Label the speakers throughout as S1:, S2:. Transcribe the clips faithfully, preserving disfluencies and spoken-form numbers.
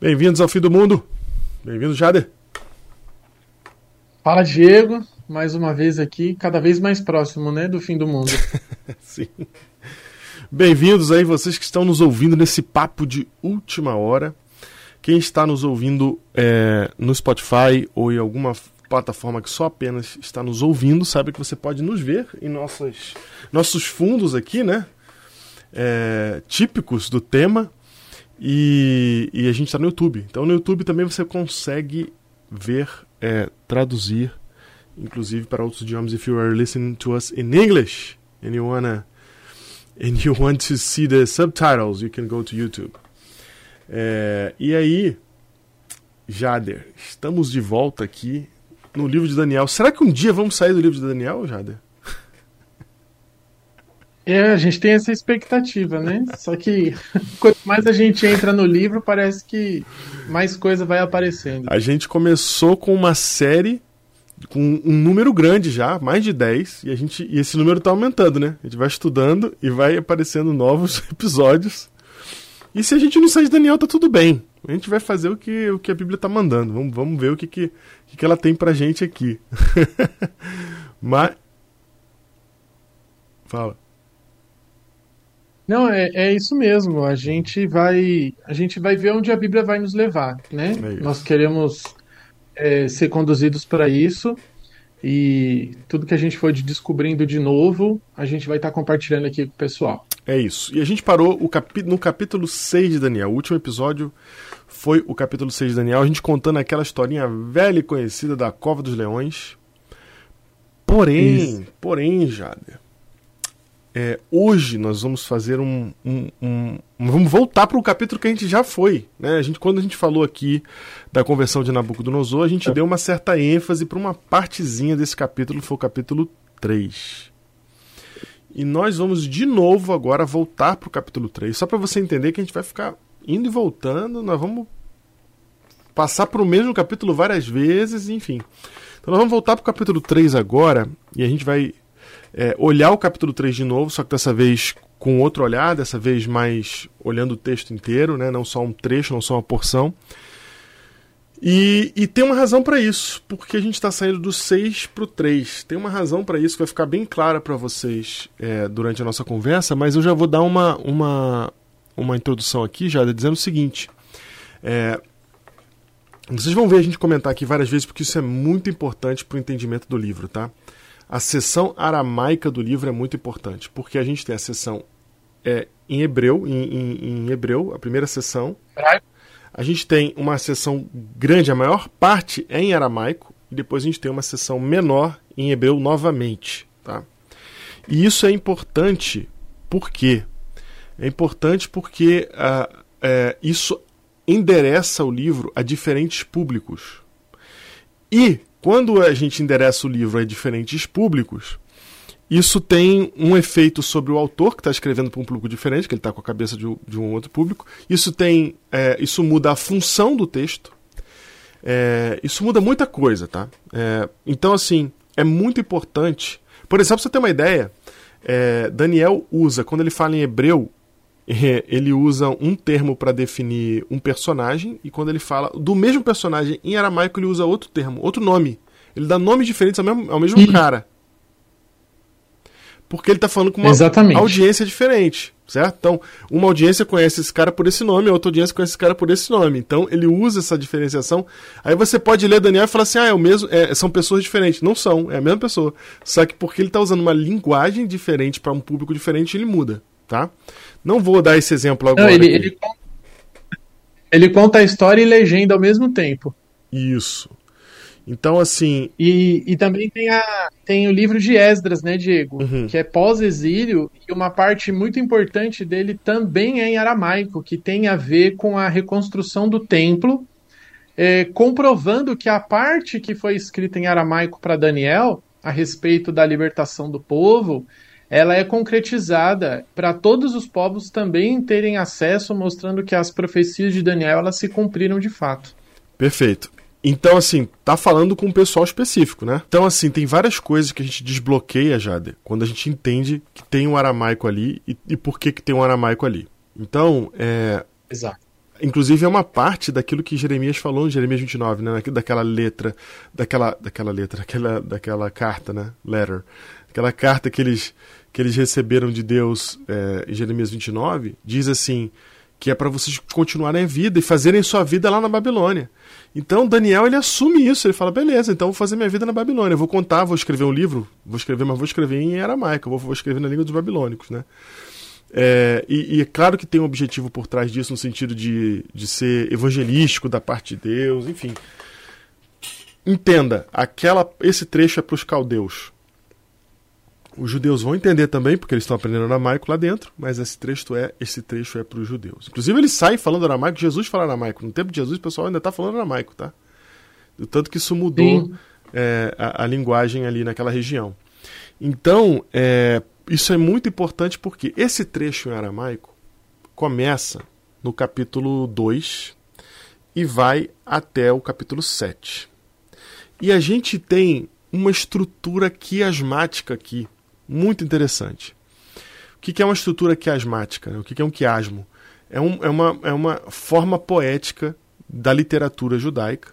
S1: Bem-vindos ao Fim do Mundo. Bem-vindo, Jader.
S2: Fala, Diego. Mais uma vez aqui, cada vez mais próximo, né, do fim do mundo.
S1: Sim. Bem-vindos aí vocês que estão nos ouvindo nesse papo de última hora. Quem está nos ouvindo é, no Spotify ou em alguma plataforma que só apenas está nos ouvindo, sabe que você pode nos ver em nossas, nossos fundos aqui, né? É, típicos do tema. E, e a gente está no YouTube. Então no YouTube também você consegue ver, é, traduzir, inclusive para outros idiomas. If you are listening to us in English and you wanna and you want to see the subtitles, you can go to YouTube. É, e aí, Jader, estamos de volta aqui no livro de Daniel. Será que um dia vamos sair do livro de Daniel, Jader?
S2: É, a gente tem essa expectativa, né? Só que quanto mais a gente entra no livro, parece que mais coisa vai aparecendo.
S1: A gente começou com uma série com um número grande já, mais de dez, e, a gente, e esse número está aumentando, né? A gente vai estudando e vai aparecendo novos episódios. E se a gente não sair de Daniel, tá tudo bem. A gente vai fazer o que, o que a Bíblia está mandando. Vamos, vamos ver o que, que, que ela tem pra gente aqui. Mas... Fala.
S2: Não, é, é isso mesmo. A gente vai, a gente vai ver onde a Bíblia vai nos levar, né?
S1: É
S2: Nós queremos é, ser conduzidos para isso e tudo que a gente for descobrindo de novo, a gente vai estar compartilhando aqui com o pessoal.
S1: É isso. E a gente parou o capi- no capítulo seis de Daniel. O último episódio foi o capítulo seis de Daniel, a gente contando aquela historinha velha e conhecida da Cova dos Leões. Porém, isso. porém, Jader, É, hoje nós vamos fazer um, um, um, um vamos voltar para o capítulo que a gente já foi, né? A gente, quando a gente falou aqui da conversão de Nabucodonosor, a gente é. deu uma certa ênfase para uma partezinha desse capítulo, que foi o capítulo três. E nós vamos de novo agora voltar para o capítulo três, só para você entender que a gente vai ficar indo e voltando, nós vamos passar para o mesmo capítulo várias vezes, enfim. Então nós vamos voltar para o capítulo três agora, e a gente vai É, olhar o capítulo três de novo, só que dessa vez com outro olhar, dessa vez mais olhando o texto inteiro, né? Não só um trecho, não só uma porção. E, e tem uma razão para isso, porque a gente está saindo do seis para o três. Tem uma razão para isso que vai ficar bem clara para vocês é, durante a nossa conversa, mas eu já vou dar uma, uma, uma introdução aqui, já dizendo o seguinte. É, vocês vão ver a gente comentar aqui várias vezes, porque isso é muito importante para o entendimento do livro, tá? A seção aramaica do livro é muito importante, porque a gente tem a seção é, em hebreu, em, em, em hebreu, a primeira seção. A gente tem uma seção grande, a maior parte é em aramaico, e depois a gente tem uma seção menor em hebreu novamente. Tá? E isso é importante, por quê? É importante porque uh, é, isso endereça o livro a diferentes públicos. E quando a gente endereça o livro a diferentes públicos, isso tem um efeito sobre o autor, que está escrevendo para um público diferente, que ele está com a cabeça de um, de um outro público. Isso, tem, é, isso muda a função do texto. É, isso muda muita coisa, tá? É, então, assim, é muito importante. Por exemplo, pra você ter uma ideia, é, Daniel usa, quando ele fala em hebreu, ele usa um termo para definir um personagem, e quando ele fala do mesmo personagem em aramaico, ele usa outro termo, outro nome. Ele dá nomes diferentes ao mesmo, ao mesmo e... cara. Porque ele está falando com uma Exatamente. audiência diferente, certo? Então, uma audiência conhece esse cara por esse nome, a outra audiência conhece esse cara por esse nome. Então, ele usa essa diferenciação. Aí você pode ler Daniel e falar assim, ah, é o mesmo, é, são pessoas diferentes. Não são, é a mesma pessoa. Só que porque ele está usando uma linguagem diferente para um público diferente, ele muda, tá? Não vou dar esse exemplo agora.
S2: Não, ele, ele, conta, ele conta a história e legenda ao mesmo tempo.
S1: Isso. Então, assim...
S2: E, e também tem, a, tem o livro de Esdras, né, Diego? Uhum. Que é pós-exílio, e uma parte muito importante dele também é em aramaico, que tem a ver com a reconstrução do templo, é, comprovando que a parte que foi escrita em aramaico para Daniel, a respeito da libertação do povo, ela é concretizada para todos os povos também terem acesso, mostrando que as profecias de Daniel elas se cumpriram de fato.
S1: Perfeito. Então, assim, tá falando com um pessoal específico, né? Então, assim, tem várias coisas que a gente desbloqueia, Jader, quando a gente entende que tem um aramaico ali e, e por que que tem um aramaico ali. Então, é...
S2: Exato.
S1: inclusive é uma parte daquilo que Jeremias falou em Jeremias vinte e nove, né? Daquela letra, daquela, daquela letra, daquela, daquela carta, né? Letter. Aquela carta que eles, que eles receberam de Deus é, em Jeremias vinte e nove, diz assim, que é para vocês continuarem a vida e fazerem sua vida lá na Babilônia. Então Daniel, ele assume isso, ele fala, beleza, então eu vou fazer minha vida na Babilônia, eu vou contar, vou escrever um livro, vou escrever, mas vou escrever em aramaico, vou, vou escrever na língua dos babilônicos, né? É, e, e é claro que tem um objetivo por trás disso, no sentido de, de ser evangelístico da parte de Deus, enfim. Entenda, aquela, esse trecho é para os caldeus. Os judeus vão entender também, porque eles estão aprendendo aramaico lá dentro, mas esse trecho é, esse trecho é para os judeus. Inclusive eles saem falando aramaico, Jesus fala aramaico. No tempo de Jesus o pessoal ainda está falando aramaico, tá? Do tanto que isso mudou é, a, a linguagem ali naquela região. Então, é, isso é muito importante porque esse trecho em aramaico começa no capítulo dois e vai até o capítulo sete. E a gente tem uma estrutura quiasmática aqui, muito interessante. O que é uma estrutura quiasmática? O que é um quiasmo? É, um, é, uma, é uma forma poética da literatura judaica.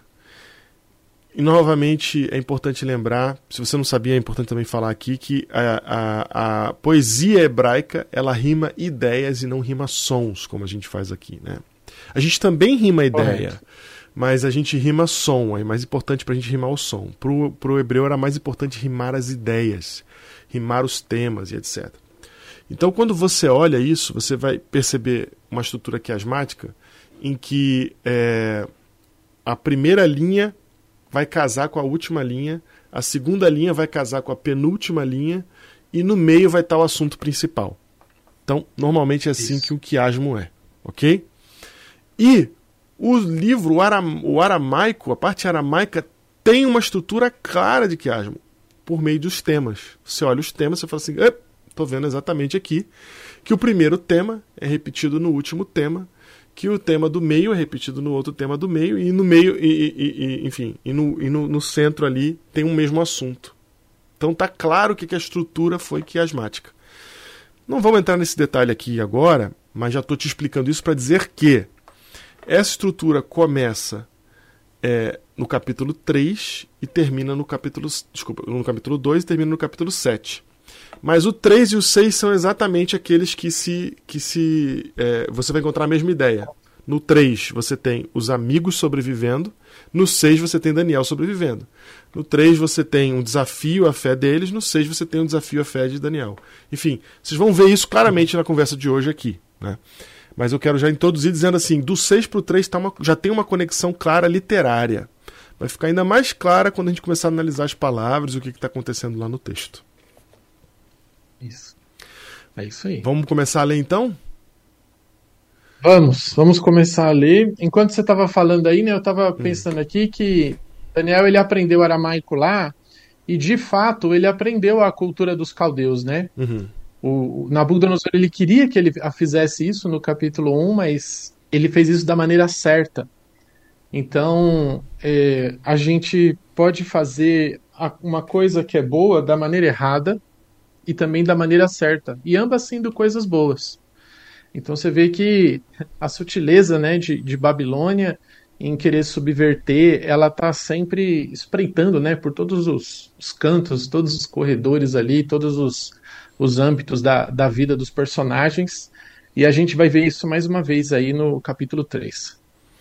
S1: E, novamente, é importante lembrar, se você não sabia, é importante também falar aqui, que a, a, a poesia hebraica, ela rima ideias e não rima sons, como a gente faz aqui, né? A gente também rima ideia, correto, mas a gente rima som, é mais importante para a gente rimar o som. Para o hebreu era mais importante rimar as ideias, rimar os temas e etcétera. Então, quando você olha isso, você vai perceber uma estrutura quiasmática em que é, a primeira linha vai casar com a última linha, a segunda linha vai casar com a penúltima linha e no meio vai estar o assunto principal. Então, normalmente é assim Isso. que o quiasmo é, ok? E o livro, o, aram, o aramaico, a parte aramaica, tem uma estrutura clara de quiasmo por meio dos temas. Você olha os temas e fala assim, estou vendo exatamente aqui que o primeiro tema é repetido no último tema, que o tema do meio é repetido no outro tema do meio, e no meio, e, e, e, enfim, e, no, e no, no centro ali tem um mesmo assunto. Então tá claro que, que a estrutura foi quiasmática. Não vamos entrar nesse detalhe aqui agora, mas já estou te explicando isso para dizer que essa estrutura começa é, no capítulo três e termina no capítulo, desculpa, no capítulo dois e termina no capítulo sete. Mas o três e o seis são exatamente aqueles que se, que se é, você vai encontrar a mesma ideia. No três você tem os amigos sobrevivendo, no seis você tem Daniel sobrevivendo. No três você tem um desafio à fé deles, no seis você tem um desafio à fé de Daniel. Enfim, vocês vão ver isso claramente na conversa de hoje aqui, né? Mas eu quero já introduzir dizendo assim, do seis para o três tá uma, já tem uma conexão clara literária. Vai ficar ainda mais clara quando a gente começar a analisar as palavras e o que está acontecendo lá no texto.
S2: Isso. É isso aí.
S1: Vamos começar a ler então?
S2: Vamos, vamos começar a ler. Enquanto você estava falando aí, né, eu estava pensando hum. aqui que Daniel ele aprendeu aramaico lá e de fato ele aprendeu a cultura dos caldeus, né? Uhum. O, o Nabucodonosor ele queria que ele fizesse isso no capítulo um, mas ele fez isso da maneira certa. Então é, a gente pode fazer uma coisa que é boa da maneira errada e também da maneira certa, e ambas sendo coisas boas. Então você vê que a sutileza, né, de, de Babilônia em querer subverter, ela está sempre espreitando, né, por todos os, os cantos, todos os corredores ali, todos os, os âmbitos da, da vida dos personagens, e a gente vai ver isso mais uma vez aí no capítulo três.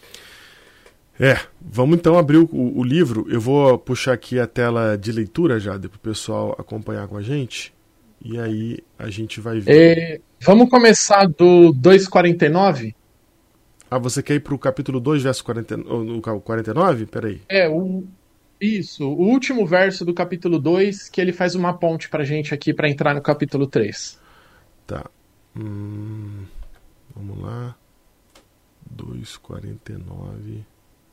S1: É, vamos então abrir o, o livro. Eu vou puxar aqui a tela de leitura já, para o pessoal acompanhar com a gente. E aí a gente vai ver.
S2: É, vamos começar do dois quarenta e nove?
S1: Ah, você quer ir para o capítulo dois, verso quarenta, no quarenta e nove? Peraí.
S2: É, o, isso. O último verso do capítulo dois, que ele faz uma ponte pra gente aqui para entrar no capítulo três.
S1: Tá. Hum, vamos lá. dois quarenta e nove.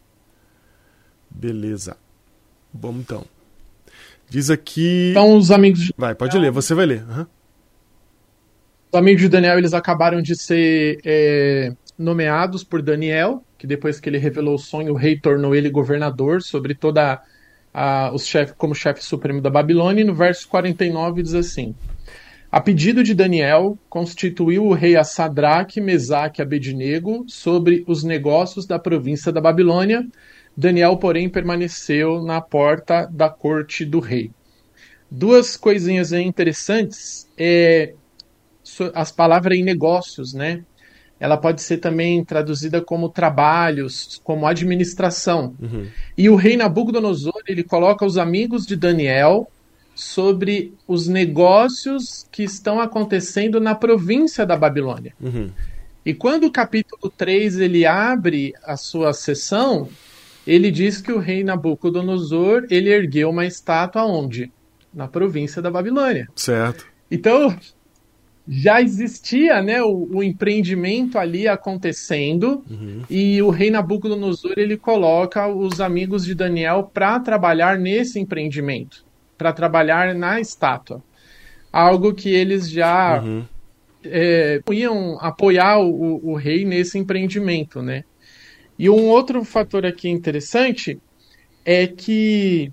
S1: Beleza. Vamos então. Diz aqui...
S2: Então os amigos de
S1: Vai, pode Daniel... ler, você vai ler. Uhum.
S2: Os amigos de Daniel, eles acabaram de ser é, nomeados por Daniel, que depois que ele revelou o sonho, o rei tornou ele governador sobre toda a, os chefes, como chefe supremo da Babilônia, e no verso quarenta e nove diz assim: A pedido de Daniel, constituiu o rei a Sadraque, Mesaque e Abednego sobre os negócios da província da Babilônia. Daniel, porém, permaneceu na porta da corte do rei. Duas coisinhas interessantes. É, as palavras em negócios, né? Ela pode ser também traduzida como trabalhos, como administração. Uhum. E o rei Nabucodonosor, ele coloca os amigos de Daniel sobre os negócios que estão acontecendo na província da Babilônia. Uhum. E quando o capítulo três ele abre a sua sessão, ele diz que o rei Nabucodonosor ele ergueu uma estátua onde? Na província da Babilônia.
S1: Certo.
S2: Então, já existia, né, o, o empreendimento ali acontecendo, uhum. E o rei Nabucodonosor ele coloca os amigos de Daniel para trabalhar nesse empreendimento, para trabalhar na estátua. Algo que eles já uhum. é, iam apoiar o, o rei nesse empreendimento, né? E um outro fator aqui interessante é que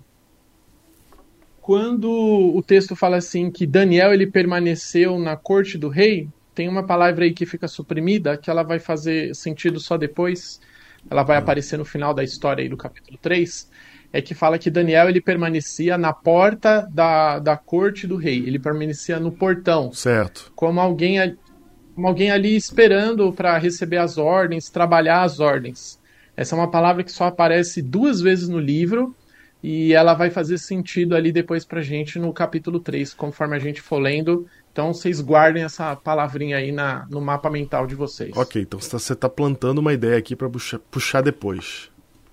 S2: quando o texto fala assim que Daniel ele permaneceu na corte do rei, tem uma palavra aí que fica suprimida, que ela vai fazer sentido só depois, ela vai uhum. aparecer no final da história aí do capítulo três, é que fala que Daniel ele permanecia na porta da, da corte do rei, ele permanecia no portão.
S1: Certo.
S2: Como alguém, como alguém ali esperando para receber as ordens, trabalhar as ordens. Essa é uma palavra que só aparece duas vezes no livro, e ela vai fazer sentido ali depois pra gente no capítulo três, conforme a gente for lendo. Então vocês guardem essa palavrinha aí na, no mapa mental de vocês.
S1: Ok, então você está plantando uma ideia aqui para puxar, puxar depois.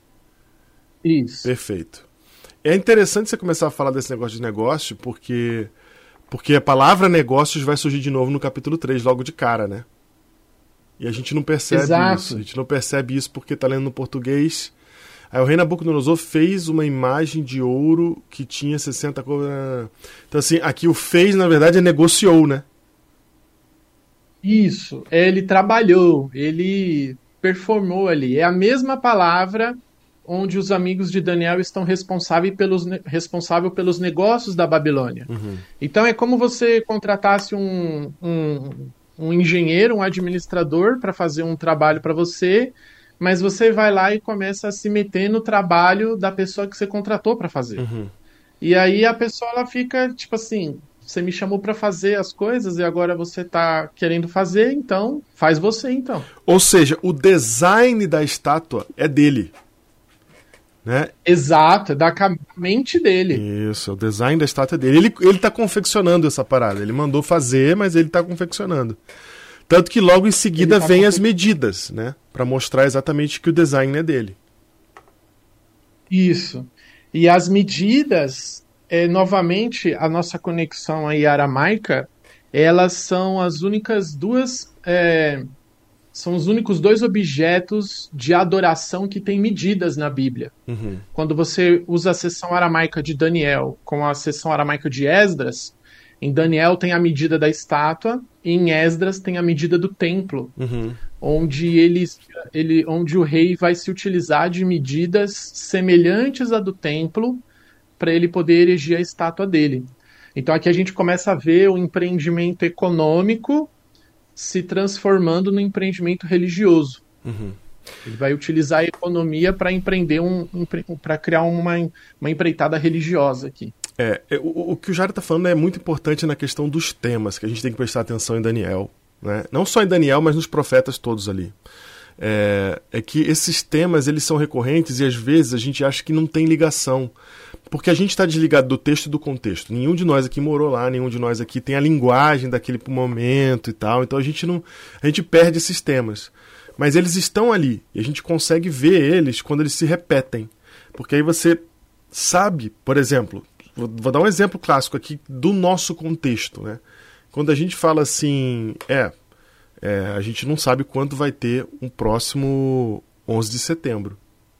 S2: Isso.
S1: Perfeito. É interessante você começar a falar desse negócio de negócio, porque, porque a palavra negócios vai surgir de novo no capítulo três, logo de cara, né? E a gente não percebe
S2: Exato.
S1: isso. A gente não percebe isso porque está lendo no português. Aí o rei Nabucodonosor fez uma imagem de ouro que tinha sessenta... Então assim, aqui o fez, na verdade, é negociou, né?
S2: Isso. Ele trabalhou, ele performou ali. É a mesma palavra onde os amigos de Daniel estão responsáveis pelos, responsável pelos negócios da Babilônia. Uhum. Então é como você contratasse um, um, um engenheiro, um administrador para fazer um trabalho para você, mas você vai lá e começa a se meter no trabalho da pessoa que você contratou para fazer. Uhum. E aí a pessoa ela fica tipo assim, você me chamou para fazer as coisas e agora você tá querendo fazer, então faz você então.
S1: Ou seja, o design da estátua é dele. Né?
S2: Exato, é da mente dele.
S1: Isso, o design da estátua é dele. Ele, ele tá confeccionando essa parada. Ele mandou fazer, mas ele tá confeccionando. Tanto que logo em seguida tá vem as medidas, né? Para mostrar exatamente que o design é dele.
S2: Isso. E as medidas, é, novamente, a nossa conexão aí aramaica, elas são as únicas duas... É, são os únicos dois objetos de adoração que tem medidas na Bíblia. Uhum. Quando você usa a seção aramaica de Daniel com a seção aramaica de Esdras, em Daniel tem a medida da estátua e em Esdras tem a medida do templo, uhum. onde, ele, ele, onde o rei vai se utilizar de medidas semelhantes à do templo para ele poder erigir a estátua dele. Então aqui a gente começa a ver o empreendimento econômico se transformando no empreendimento religioso. Uhum. Ele vai utilizar a economia para empreender um, um para criar uma, uma empreitada religiosa aqui.
S1: É, o, o que o Jairo está falando é muito importante na questão dos temas, que a gente tem que prestar atenção em Daniel, né? Não só em Daniel, mas nos profetas todos ali. É, é que esses temas eles são recorrentes e às vezes a gente acha que não tem ligação. Porque a gente está desligado do texto e do contexto. Nenhum de nós aqui morou lá, nenhum de nós aqui tem a linguagem daquele momento e tal. Então a gente não, a gente perde esses temas. Mas eles estão ali e a gente consegue ver eles quando eles se repetem. Porque aí você sabe, por exemplo, vou, vou dar um exemplo clássico aqui do nosso contexto, né? Quando a gente fala assim, é, é, a gente não sabe quando vai ter um próximo onze de setembro.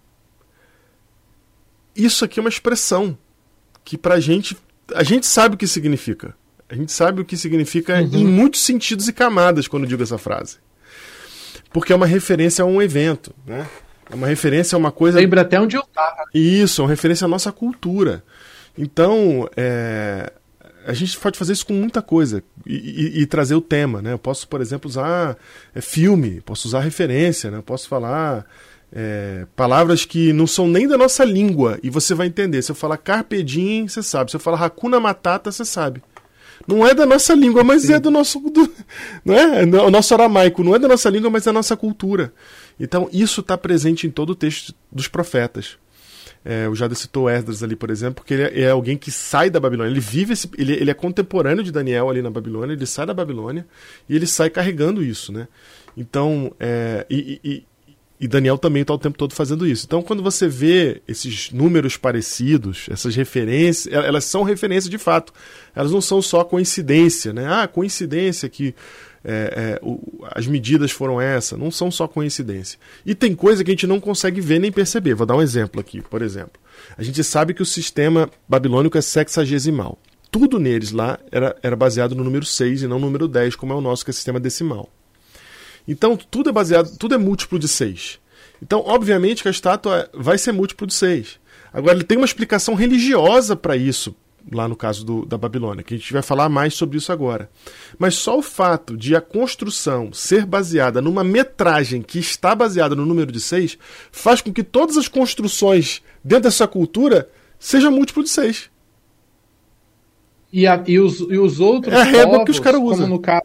S1: Isso aqui é uma expressão que pra gente, a gente sabe o que significa. A gente sabe o que significa uhum. em muitos sentidos e camadas quando eu digo essa frase. Porque é uma referência a um evento, né? É uma referência a uma coisa...
S2: Lembra até onde eu estava.
S1: Isso, é uma referência à nossa cultura. Então, é... a gente pode fazer isso com muita coisa e, e, e trazer o tema, né? Eu posso, por exemplo, usar é, filme, posso usar referência, né? Eu posso falar é, palavras que não são nem da nossa língua e você vai entender. Se eu falar carpe diem, você sabe. Se eu falar hakuna matata, você sabe. Não é da nossa língua, mas Sim. é do nosso... Do, não é? O nosso aramaico não é da nossa língua, mas é da nossa cultura. Então, isso está presente em todo o texto dos profetas. É, o Jada citou Esdras ali, por exemplo, porque ele é, é alguém que sai da Babilônia. Ele vive esse, ele, ele é contemporâneo de Daniel ali na Babilônia, ele sai da Babilônia e ele sai carregando isso, né? Então, é, e, e, e Daniel também está o tempo todo fazendo isso. Então, quando você vê esses números parecidos, essas referências, elas são referências de fato. Elas não são só coincidência, né? Ah, coincidência que É, é, o, as medidas foram essas, não são só coincidência. E tem coisa que a gente não consegue ver nem perceber. Vou dar um exemplo aqui, por exemplo. A gente sabe que o sistema babilônico é sexagesimal. Tudo neles lá era, era baseado no número seis e não no número dez, como é o nosso, que é sistema decimal. Então, tudo é baseado, tudo é múltiplo de seis. Então, obviamente que a estátua vai ser múltiplo de seis. Agora, ele tem uma explicação religiosa para isso, lá no caso do, da Babilônia, que a gente vai falar mais sobre isso agora. Mas só o fato de a construção ser baseada numa metragem que está baseada no número de seis faz com que todas as construções dentro dessa cultura sejam múltiplo de seis.
S2: E, a, e, os, e os outros
S1: é a régua
S2: povos,
S1: que os caras usam.
S2: Como no caso,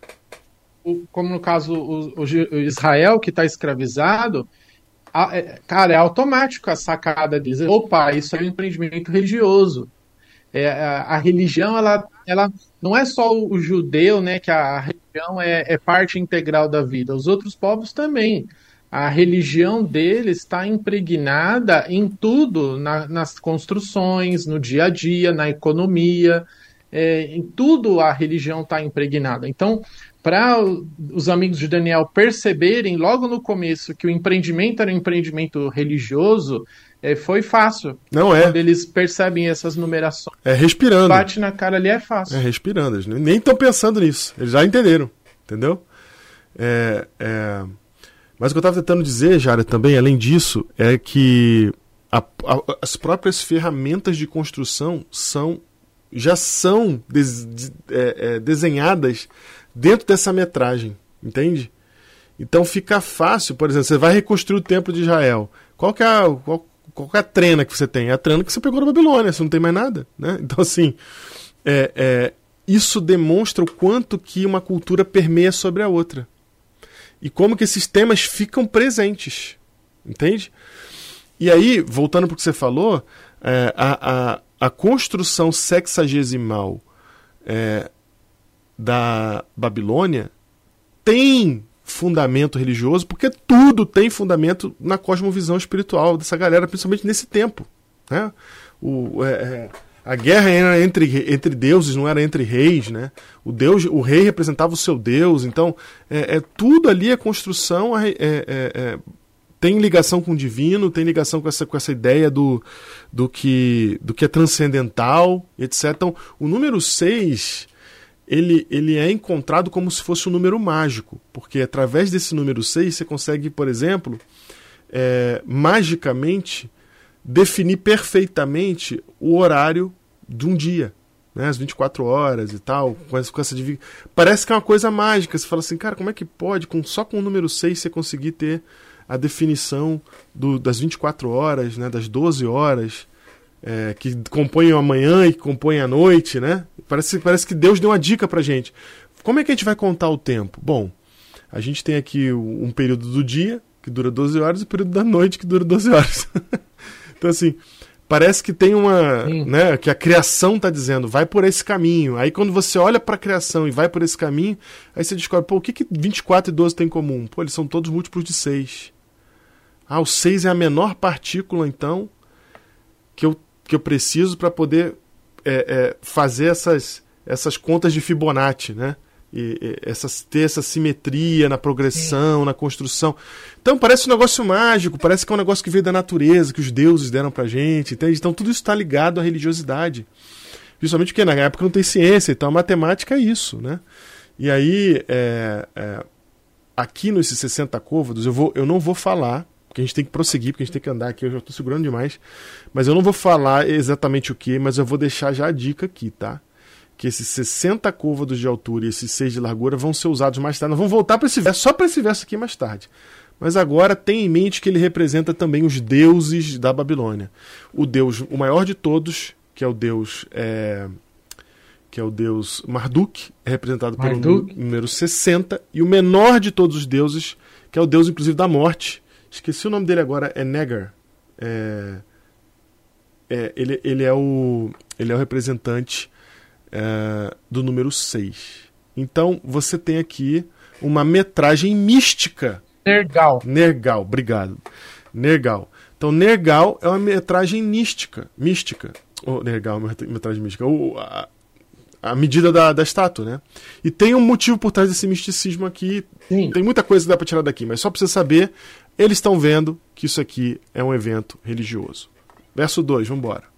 S2: como no caso o, o Israel, que está escravizado, a, é, cara, é automático a sacada de dizer, opa, isso é um empreendimento religioso. É, a, a religião, ela, ela não é só o, o judeu, né, que a religião é, é parte integral da vida. Os outros povos também. A religião deles está impregnada em tudo, na, nas construções, no dia a dia, na economia, é, em tudo a religião está impregnada. Então, para os amigos de Daniel perceberem logo no começo que o empreendimento era um empreendimento religioso, É, foi fácil.
S1: Não é.
S2: Quando eles percebem essas numerações.
S1: É respirando.
S2: Bate na cara ali, é fácil.
S1: É respirando. Eles nem estão pensando nisso. Eles já entenderam. Entendeu? É, é... Mas o que eu estava tentando dizer, Jara, também, além disso, é que a, a, as próprias ferramentas de construção são, já são des, de, é, é, desenhadas dentro dessa metragem. Entende? Então fica fácil, por exemplo, você vai reconstruir o Templo de Israel. Qual que é a... Qual, Qual é a trena que você tem? É a trena que você pegou da Babilônia, você não tem mais nada, né? Então, assim, é, é, isso demonstra o quanto que uma cultura permeia sobre a outra. E como que esses temas ficam presentes, entende? E aí, voltando para o que você falou, é, a, a, a construção sexagesimal é, da Babilônia tem fundamento religioso, porque tudo tem fundamento na cosmovisão espiritual dessa galera, principalmente nesse tempo, né? O, é, é, a guerra era entre, entre deuses, não era entre reis, né? O, deus, o rei representava o seu deus, então é, é, tudo ali é construção, é, é, é, tem ligação com o divino, tem ligação com essa, com essa ideia do, do, que, do que é transcendental, etcétera. Então, o número seis... Ele, ele é encontrado como se fosse um número mágico, porque através desse número seis você consegue, por exemplo, é, magicamente definir perfeitamente o horário de um dia, né, as vinte e quatro horas e tal, com essa, com essa div... Parece que é uma coisa mágica, você fala assim, cara, como é que pode, com, só com o número seis você conseguir ter a definição do, das vinte e quatro horas, né, das doze horas, É, que compõem a manhã e que compõem a noite, né? Parece, parece que Deus deu uma dica pra gente. Como é que a gente vai contar o tempo? Bom, a gente tem aqui um período do dia, que dura doze horas, e o período da noite, que dura doze horas. Então, assim, parece que tem uma... né, que a criação tá dizendo, vai por esse caminho. Aí, quando você olha pra criação e vai por esse caminho, aí você descobre, pô, o que, que vinte e quatro e doze tem em comum? Pô, eles são todos múltiplos de seis. Ah, o seis é a menor partícula, então, que eu que eu preciso para poder é, é, fazer essas, essas contas de Fibonacci, né? E, e essas, ter essa simetria na progressão, na construção. Então parece um negócio mágico, parece que é um negócio que veio da natureza, que os deuses deram pra gente, entende? Então tudo isso está ligado à religiosidade. Justamente porque na época não tem ciência, então a matemática é isso, né? E aí, é, é, aqui nesses sessenta côvados, eu, vou, eu não vou falar, porque a gente tem que prosseguir, porque a gente tem que andar aqui, eu já estou segurando demais, mas eu não vou falar exatamente o que, mas eu vou deixar já a dica aqui, tá? que esses sessenta côvados de altura e esses seis de largura vão ser usados mais tarde. Nós vamos voltar para esse verso, só para esse verso aqui mais tarde. Mas agora tenha em mente que ele representa também os deuses da Babilônia. O deus, o maior de todos, que é o deus, é, que é o deus Marduk, é representado Marduk. pelo número sessenta, e o menor de todos os deuses, que é o deus inclusive da morte, esqueci o nome dele agora, é Negar. É, é, ele, ele, é o, ele é o representante é, do número seis. Então você tem aqui uma metragem mística.
S2: Nergal.
S1: Nergal, obrigado. Nergal. Então, Nergal é uma metragem mística. Mística. Oh, Nergal, metragem mística. Oh, a, a medida da, da estátua, né? E tem um motivo por trás desse misticismo aqui. Sim. Tem muita coisa que dá para tirar daqui, mas só para você saber, eles estão vendo que isso aqui é um evento religioso. Verso dois, vamos embora.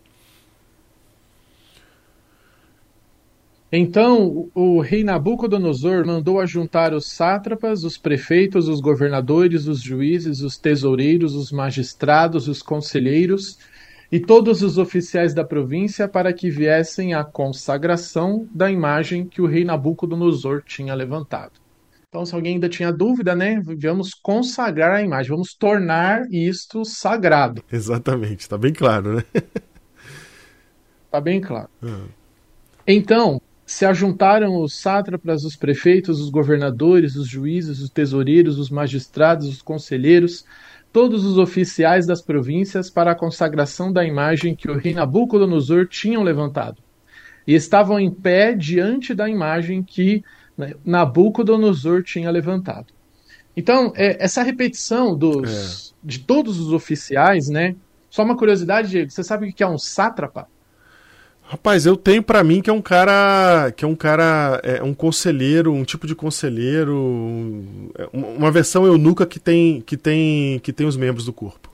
S2: Então o rei Nabucodonosor mandou ajuntar os sátrapas, os prefeitos, os governadores, os juízes, os tesoureiros, os magistrados, os conselheiros e todos os oficiais da província para que viessem à consagração da imagem que o rei Nabucodonosor tinha levantado. Então, se alguém ainda tinha dúvida, né, vamos consagrar a imagem, vamos tornar isto sagrado.
S1: Exatamente, está bem claro, né?
S2: Está bem claro.
S1: Uhum.
S2: Então, se ajuntaram os sátrapas, os prefeitos, os governadores, os juízes, os tesoureiros, os magistrados, os conselheiros, todos os oficiais das províncias para a consagração da imagem que o rei Nabucodonosor tinha levantado. E estavam em pé diante da imagem que Nabucodonosor tinha levantado. Então, é, essa repetição dos, é. de todos os oficiais, né? Só uma curiosidade, Diego, você sabe o que é um sátrapa?
S1: Rapaz, eu tenho pra mim que é um cara, que é um cara, é um conselheiro, um tipo de conselheiro, um, uma versão eunuca que tem, que tem, que tem os membros do corpo.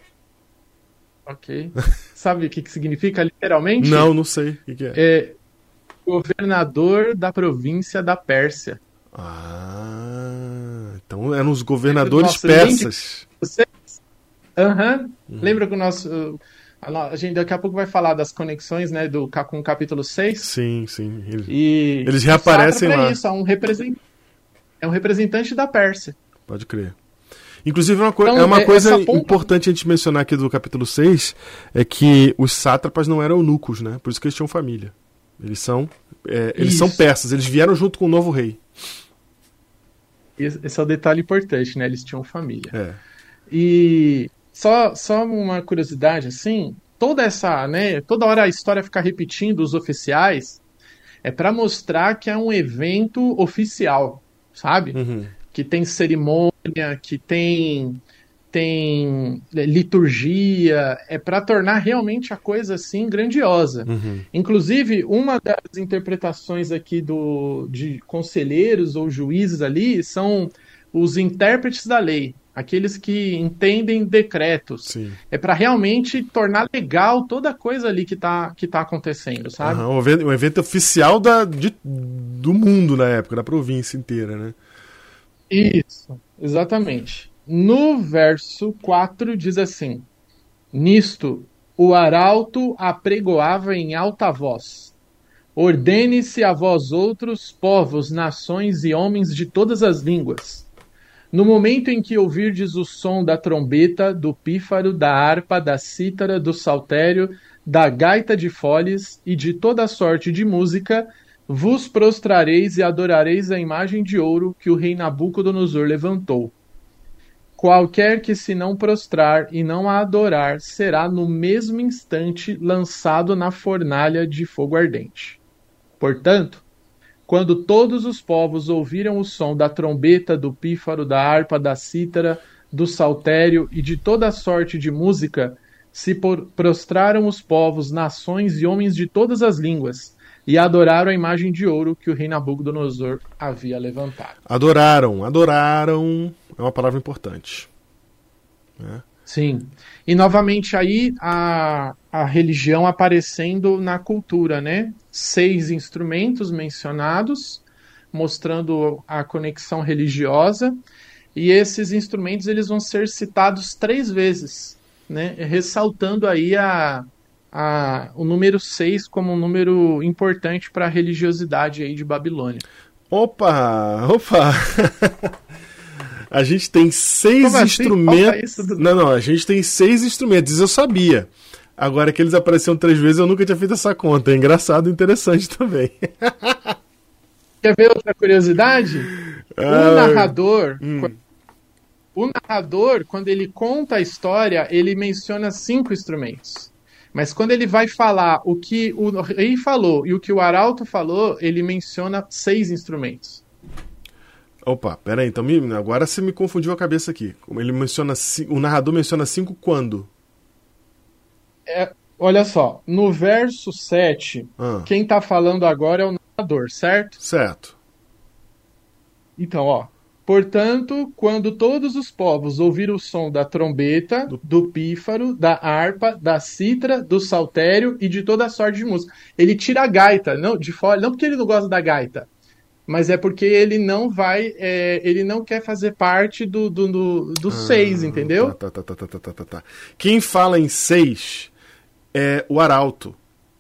S2: Ok. Sabe o que, que significa literalmente?
S1: Não, não sei. O que, que é?
S2: É governador da província da Pérsia.
S1: Ah, então eram os governadores
S2: Nossa,
S1: persas.
S2: Você... Uhum. Uhum. Lembra que o nosso... A gente daqui a pouco vai falar das conexões, né, do, com o capítulo seis.
S1: Sim, sim. Eles,
S2: e
S1: eles reaparecem lá.
S2: É isso, é um, represent... é um representante da Pérsia.
S1: Pode crer. Inclusive, uma, co
S2: então,
S1: é uma
S2: é,
S1: coisa
S2: ponta...
S1: importante a gente mencionar aqui do capítulo seis, é que os sátrapas não eram eunucos, né? Por isso que eles tinham família. Eles são, é, eles são persas, eles vieram junto com o novo rei.
S2: Esse é o detalhe importante, né? Eles tinham família.
S1: É.
S2: E... Só, só uma curiosidade, assim, toda essa, né, toda hora a história fica repetindo os oficiais, é para mostrar que é um evento oficial, sabe?
S1: Uhum.
S2: Que tem cerimônia, que tem, tem liturgia, é para tornar realmente a coisa, assim, grandiosa.
S1: Uhum.
S2: Inclusive, uma das interpretações aqui do, de conselheiros ou juízes ali são os intérpretes da lei. Aqueles que entendem decretos.
S1: Sim.
S2: É para realmente tornar legal toda a coisa ali que tá, que tá acontecendo, sabe?
S1: Uhum, um, evento, um evento oficial da, de, do mundo na época, da província inteira, né?
S2: Isso, exatamente. No verso quatro diz assim: Nisto o arauto apregoava em alta voz: Ordene-se a vós outros, povos, nações e homens de todas as línguas. No momento em que ouvirdes o som da trombeta, do pífaro, da harpa, da cítara, do saltério, da gaita de foles e de toda sorte de música, vos prostrareis e adorareis a imagem de ouro que o rei Nabucodonosor levantou. Qualquer que se não prostrar e não a adorar, será no mesmo instante lançado na fornalha de fogo ardente. Portanto, quando todos os povos ouviram o som da trombeta, do pífaro, da harpa, da cítara, do saltério e de toda sorte de música, se prostraram os povos, nações e homens de todas as línguas, e adoraram a imagem de ouro que o rei Nabucodonosor havia levantado.
S1: Adoraram, adoraram, é uma palavra importante. É.
S2: Sim. E novamente aí a, a religião aparecendo na cultura, né? Seis instrumentos mencionados, mostrando a conexão religiosa, e esses instrumentos eles vão ser citados três vezes, né? Ressaltando aí a, a, o número seis como um número importante para a religiosidade aí de Babilônia.
S1: Opa! Opa! A gente tem seis
S2: Como
S1: instrumentos.
S2: Assim?
S1: Não, não, a gente tem seis instrumentos, isso eu sabia. Agora que eles apareceram três vezes, eu nunca tinha feito essa conta. É engraçado e interessante também.
S2: Quer ver outra curiosidade?
S1: Ah,
S2: o narrador.
S1: hum.
S2: O narrador, quando ele conta a história, ele menciona cinco instrumentos. Mas quando ele vai falar o que o rei falou e o que o arauto falou, ele menciona seis instrumentos.
S1: Opa, peraí, então me, agora você me confundiu a cabeça aqui. Ele menciona, o narrador menciona cinco quando?
S2: É, olha só, no verso sete,
S1: Ah.
S2: quem está falando agora é o narrador, certo?
S1: Certo.
S2: Então, ó. Portanto, quando todos os povos ouviram o som da trombeta, do, do pífaro, da harpa, da cítara, do saltério e de toda a sorte de música. Ele tira a gaita, não, de fora, não porque ele não gosta da gaita, mas é porque ele não vai, é, ele não quer fazer parte do, do, do, do ah, seis, entendeu?
S1: Tá, tá, tá, tá, tá, tá, tá. Quem fala em seis é o arauto.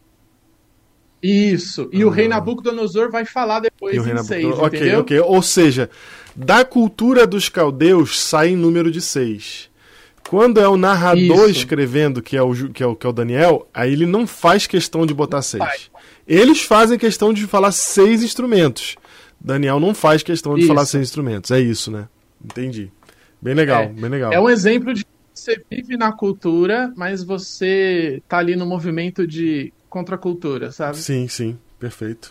S2: Isso. E ah. o rei Nabucodonosor vai falar depois
S1: e o rei
S2: em seis,
S1: ok,
S2: entendeu?
S1: ok. Ou seja, da cultura dos caldeus sai em número de seis. Quando é o narrador Isso. escrevendo, que é, o, que, é o, que é o Daniel, aí ele não faz questão de botar seis. Vai. Eles fazem questão de falar seis instrumentos. Daniel não faz questão de isso. falar seis instrumentos. É isso, né? Entendi. Bem legal,
S2: é.
S1: bem legal.
S2: É um exemplo de que você vive na cultura, mas você tá ali no movimento de contracultura, sabe?
S1: Sim, sim. Perfeito.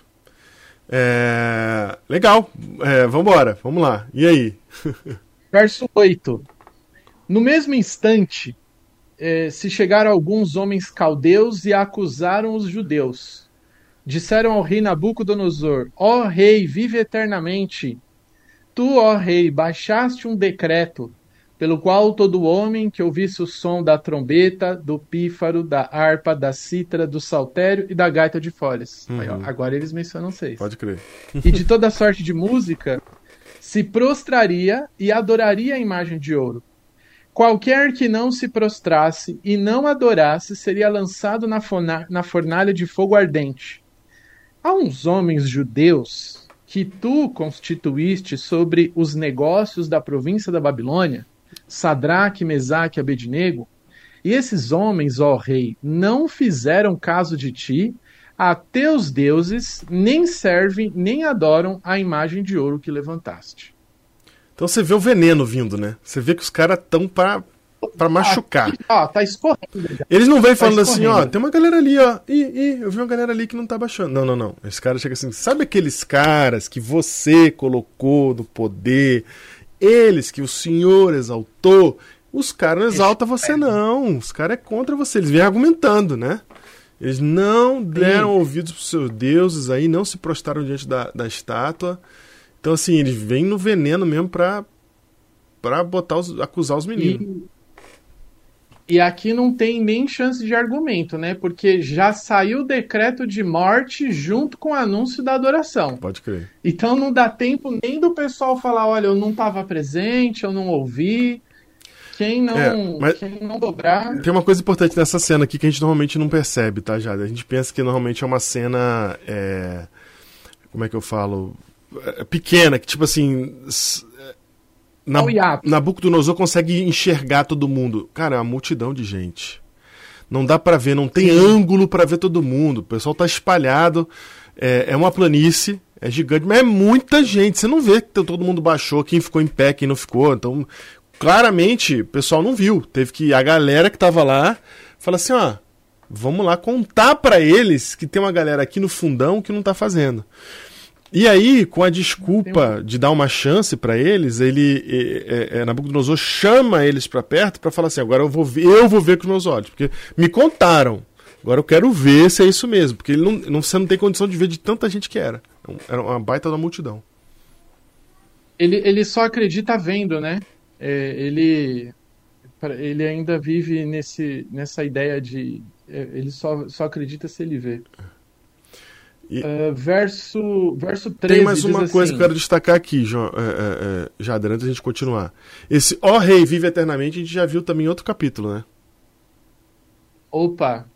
S1: É... Legal. É, vambora. Vamos lá. E aí?
S2: Verso oito. No mesmo instante, eh, se chegaram alguns homens caldeus e acusaram os judeus. Disseram ao rei Nabucodonosor: Ó rei, vive eternamente. Tu, ó rei, baixaste um decreto, pelo qual todo homem que ouvisse o som da trombeta, do pífaro, da harpa, da cítara, do saltério e da gaita de folhas.
S1: Uhum.
S2: Aí, ó, agora eles mencionam seis.
S1: Pode crer.
S2: E de toda sorte de música, se prostraria e adoraria a imagem de ouro. Qualquer que não se prostrasse e não adorasse seria lançado na, forna- na fornalha de fogo ardente. Há uns homens judeus que tu constituíste sobre os negócios da província da Babilônia, Sadraque, Mesaque e Abednego, e esses homens, ó rei, não fizeram caso de ti, a teus deuses, nem servem, nem adoram a imagem de ouro que levantaste.
S1: Então você vê o veneno vindo, né? Você vê que os caras estão pra, pra machucar.
S2: Ah, ó, tá escorrendo.
S1: Eles não vêm falando tá assim, ó, tem uma galera ali, ó. Ih, ih, eu vi uma galera ali que não tá baixando. Não, não, não. Esse cara chega assim, sabe aqueles caras que você colocou no poder, eles que o senhor exaltou, os caras não exaltam você não. Os caras é contra você. Eles vêm argumentando, né? Eles não deram Sim. ouvidos pros seus deuses aí, não se prostraram diante da, da estátua. Então, assim, eles vêm no veneno mesmo pra, pra botar os, acusar os meninos.
S2: E, e aqui não tem nem chance de argumento, né? Porque já saiu o decreto de morte junto com o anúncio da adoração.
S1: Pode crer.
S2: Então não dá tempo nem do pessoal falar, olha, eu não estava presente, eu não ouvi. Quem não, é, mas quem não dobrar...
S1: Tem uma coisa importante nessa cena aqui que a gente normalmente não percebe, tá, Jade? A gente pensa que normalmente é uma cena... É... Como é que eu falo... pequena, que tipo assim na, Nabucodonosor consegue enxergar todo mundo. Cara, é uma multidão de gente, não dá pra ver, não tem Sim. ângulo pra ver todo mundo, o pessoal tá espalhado, é, é uma planície, é gigante, mas é muita gente, você não vê que todo mundo baixou, quem ficou em pé, quem não ficou, então claramente o pessoal não viu, teve que a galera que tava lá falar assim, ó, vamos lá contar pra eles que tem uma galera aqui no fundão que não tá fazendo. E aí, com a desculpa de dar uma chance para eles, ele, é, é, Nabucodonosor chama eles para perto para falar assim, agora eu vou ver, eu vou ver com os meus olhos, porque me contaram, agora eu quero ver se é isso mesmo, porque ele não, não, você não tem condição de ver de tanta gente que era. Era uma baita da multidão.
S2: Ele, ele só acredita vendo, né? É, ele, ele ainda vive nesse, nessa ideia de... É, ele só, só acredita se ele vê. E... Uh, verso, verso treze.
S1: Tem mais uma coisa
S2: assim,
S1: que eu quero destacar aqui, João, é, é, é, já antes da gente continuar. Esse ó rei vive eternamente, a gente já viu também em outro capítulo, né?
S2: Opa,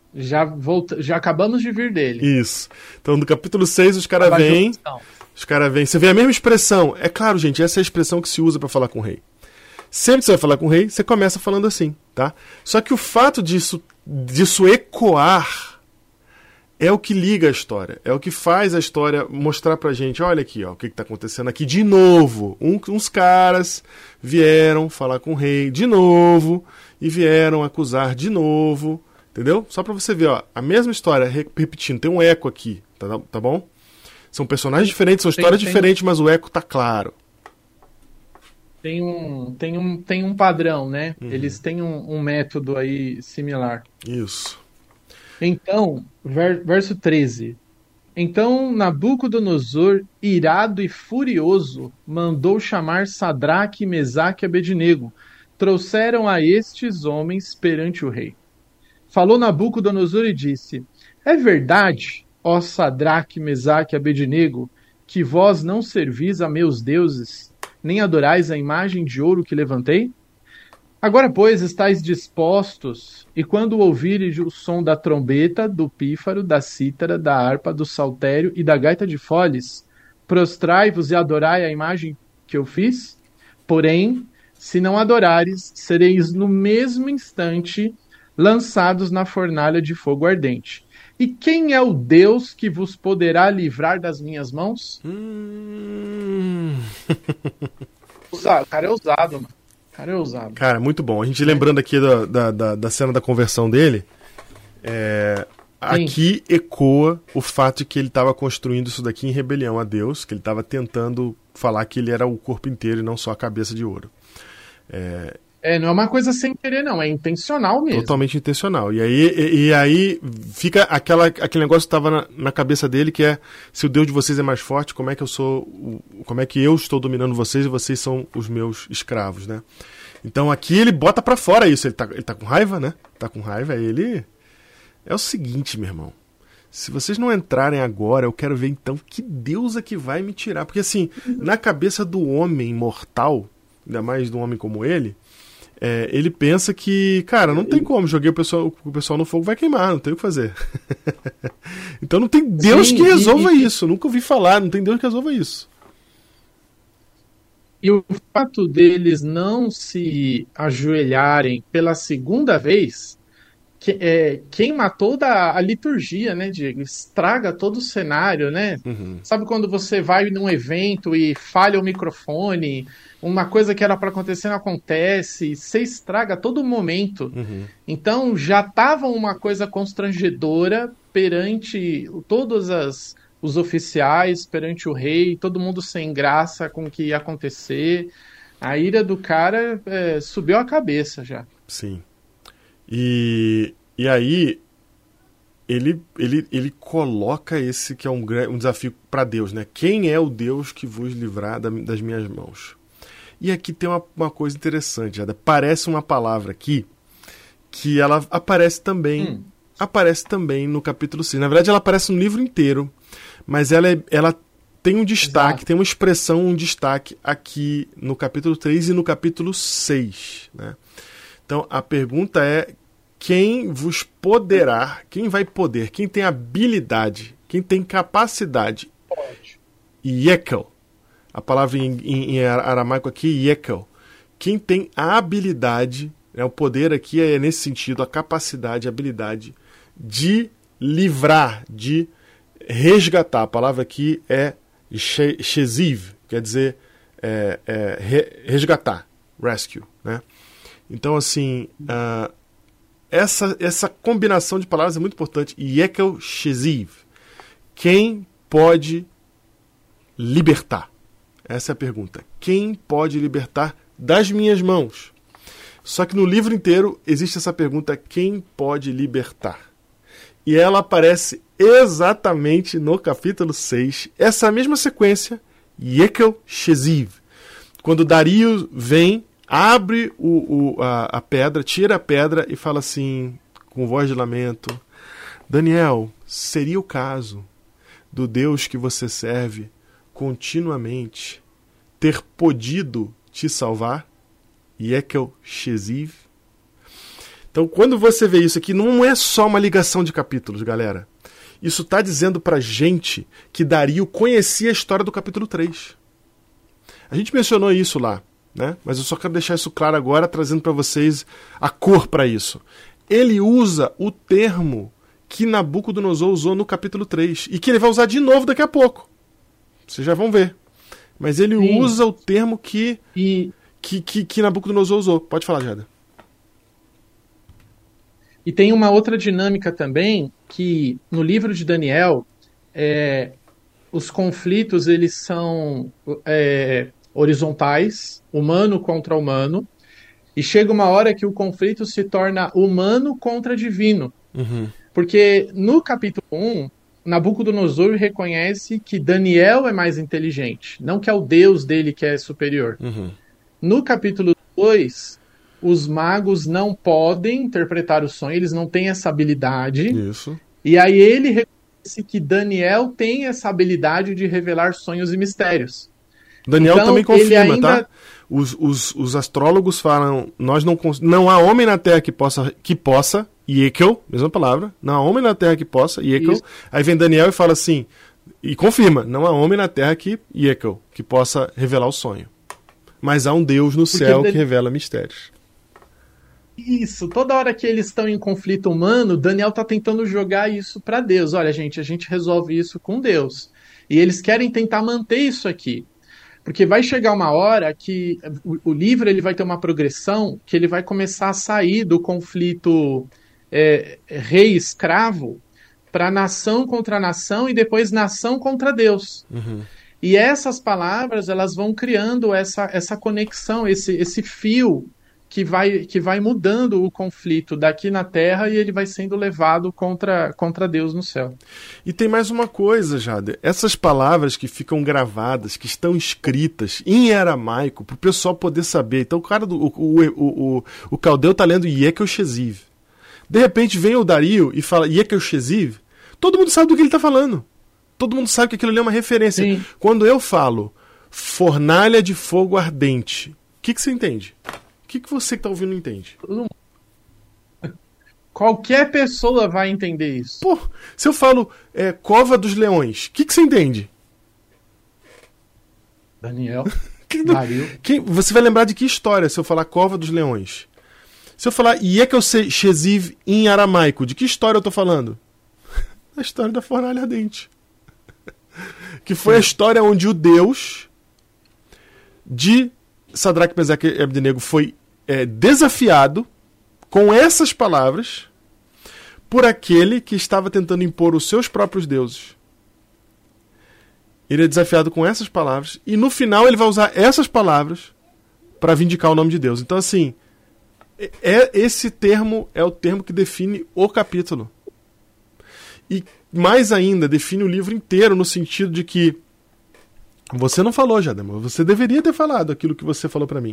S2: Já, volta, já acabamos de vir dele.
S1: Isso. Então, no capítulo seis, os caras vêm. Os caras vêm. Você vê a mesma expressão. É claro, gente, essa é a expressão que se usa para falar com o rei. Sempre que você vai falar com o rei, você começa falando assim, tá? Só que o fato disso, disso ecoar é o que liga a história. É o que faz a história mostrar pra gente, olha aqui, ó, o que, que tá acontecendo aqui. De novo, um, uns caras vieram falar com o rei de novo e vieram acusar de novo. Entendeu? Só pra você ver, ó, a mesma história repetindo, tem um eco aqui, tá, tá bom? São personagens diferentes, são histórias tem, diferentes, tem... mas o eco tá claro.
S2: Tem um, tem um, tem um padrão, né? Uhum. Eles têm um, um método aí similar.
S1: Isso.
S2: Então, ver, verso treze. Então Nabucodonosor, irado e furioso, mandou chamar Sadraque, Mesaque e Abednego. Trouxeram a estes homens perante o rei. Falou Nabucodonosor e disse: É verdade, ó Sadraque, Mesaque e Abednego, que vós não servis a meus deuses, nem adorais a imagem de ouro que levantei? Agora, pois, estáis dispostos, e quando ouvirdes o som da trombeta, do pífaro, da cítara, da harpa, do saltério e da gaita de foles, prostrai-vos e adorai a imagem que eu fiz? Porém, se não adorares, sereis no mesmo instante lançados na fornalha de fogo ardente. E quem é o Deus que vos poderá livrar das minhas mãos?
S1: Hum...
S2: O cara é ousado, mano. O cara é ousado.
S1: Cara, muito bom. A gente é. lembrando aqui da, da, da, da cena da conversão dele, é... aqui ecoa o fato de que ele estava construindo isso daqui em rebelião a Deus, que ele estava tentando falar que ele era o corpo inteiro e não só a cabeça de ouro. É...
S2: É, não é uma coisa sem querer, não. É intencional mesmo.
S1: Totalmente intencional. E aí, e, e aí fica aquela, aquele negócio que estava na, na cabeça dele, que é: se o Deus de vocês é mais forte, como é que eu sou, como é que eu estou dominando vocês e vocês são os meus escravos, né? Então aqui ele bota pra fora isso. Ele tá, ele tá com raiva, né? Tá com raiva. Aí ele... É o seguinte, meu irmão. Se vocês não entrarem agora, eu quero ver então que Deus é que vai me tirar. Porque assim, na cabeça do homem mortal, ainda mais de um homem como ele, É, ele pensa que, cara, não tem como, joguei o pessoal, o pessoal no fogo, vai queimar, não tem o que fazer. Então não tem Deus Sim, que resolva e, isso, nunca ouvi falar, não tem Deus que resolva isso.
S2: E o fato deles não se ajoelharem pela segunda vez, que, é, queima toda a liturgia, né, Diego? Estraga todo o cenário, né? Uhum. Sabe quando você vai num evento e falha o microfone, uma coisa que era para acontecer não acontece, você estraga todo o momento. Uhum. Então já estava uma coisa constrangedora perante todos as, os oficiais, perante o rei, todo mundo sem graça com o que ia acontecer. A ira do cara é, subiu a cabeça já.
S1: Sim. E, e aí ele, ele, ele coloca esse que é um, um desafio para Deus, né? Quem é o Deus que vos livrar da, das minhas mãos? E aqui tem uma, uma coisa interessante, Jada. Parece uma palavra aqui que ela aparece também, hum. aparece também no capítulo seis. Na verdade, ela aparece no livro inteiro, mas ela, é, ela tem um destaque, Exato. tem uma expressão, um destaque aqui no capítulo três e no capítulo seis, né? Então, a pergunta é: quem vos poderá, quem vai poder, quem tem habilidade, quem tem capacidade?
S2: Pode.
S1: Yekel. A palavra em, em, em aramaico aqui, Yekel. Quem tem a habilidade, né, o poder aqui é nesse sentido, a capacidade, a habilidade de livrar, de resgatar. A palavra aqui é sheziv, quer dizer é, é, resgatar, rescue, né? Então, assim, uh, essa, essa combinação de palavras é muito importante. Yekel sheziv. Quem pode libertar? Essa é a pergunta. Quem pode libertar das minhas mãos? Só que no livro inteiro existe essa pergunta: quem pode libertar? E ela aparece exatamente no capítulo seis, essa mesma sequência, Yekel sheziv. Quando Dario vem, abre o, o, a, a pedra, tira a pedra e fala assim, com voz de lamento: Daniel, seria o caso do Deus que você serve continuamente ter podido te salvar? Yekel sheziv. Então, quando você vê isso aqui, não é só uma ligação de capítulos, galera. Isso está dizendo pra gente que Dario conhecia a história do capítulo três. A gente mencionou isso lá, né? Mas eu só quero deixar isso claro agora, trazendo para vocês a cor para isso. Ele usa o termo que Nabucodonosor usou no capítulo três e que ele vai usar de novo daqui a pouco. Vocês já vão ver. Mas ele Sim. usa o termo que, e... que, que, que Nabucodonosor usou. Pode falar, Jada.
S2: E tem uma outra dinâmica também, que no livro de Daniel, é, os conflitos eles são é, horizontais, humano contra humano, e chega uma hora que o conflito se torna humano contra divino.
S1: Uhum.
S2: Porque no capítulo um, Nabucodonosor reconhece que Daniel é mais inteligente, não que é o Deus dele que é superior.
S1: Uhum.
S2: No capítulo dois, os magos não podem interpretar o sonho, eles não têm essa habilidade.
S1: Isso.
S2: E aí ele reconhece que Daniel tem essa habilidade de revelar sonhos e mistérios.
S1: Daniel
S2: então,
S1: também confirma,
S2: ainda...
S1: tá? Os, os, os astrólogos falam, nós não, não há homem na Terra que possa, que possa, Yekel, mesma palavra, não há homem na Terra que possa, Yekel. Isso. Aí vem Daniel e fala assim, e confirma, não há homem na Terra que, Yekel, que possa revelar o sonho. Mas há um Deus no Porque céu Dan... que revela mistérios.
S2: Isso, toda hora que eles estão em conflito humano, Daniel tá tentando jogar isso para Deus. Olha, gente, a gente resolve isso com Deus. E eles querem tentar manter isso aqui. Porque vai chegar uma hora que o, o livro ele vai ter uma progressão que ele vai começar a sair do conflito é, rei-escravo para nação contra nação e depois nação contra Deus.
S1: Uhum.
S2: E essas palavras elas vão criando essa, essa conexão, esse, esse fio que vai, que vai mudando o conflito daqui na Terra e ele vai sendo levado contra, contra Deus no céu.
S1: E tem mais uma coisa, Jade. Essas palavras que ficam gravadas, que estão escritas em aramaico, para o pessoal poder saber. Então o cara do o, o, o, o, o caldeu está lendo Yekel Sheziv. De repente vem o Dario e fala Yekel Sheziv. Todo mundo sabe do que ele está falando. Todo mundo sabe que aquilo ali é uma referência.
S2: Sim.
S1: Quando eu falo fornalha de fogo ardente, o que, que você entende? O que, que você que está ouvindo entende?
S2: Qualquer pessoa vai entender isso.
S1: Pô, se eu falo é, Cova dos Leões, o que, que você entende?
S2: Daniel,
S1: quem,
S2: Dario.
S1: Quem, você vai lembrar de que história se eu falar Cova dos Leões? Se eu falar Yekel Sheziv em aramaico, de que história eu estou falando? A história da fornalha ardente. Que foi a história onde o Deus de Sadraque, Mesaque e Abdenego foi é, desafiado com essas palavras por aquele que estava tentando impor os seus próprios deuses. Ele é desafiado com essas palavras e no final ele vai usar essas palavras para vindicar o nome de Deus. Então assim, é, esse termo é o termo que define o capítulo. E mais ainda, define o livro inteiro no sentido de que você não falou, Jadema. Você deveria ter falado aquilo que você falou para mim.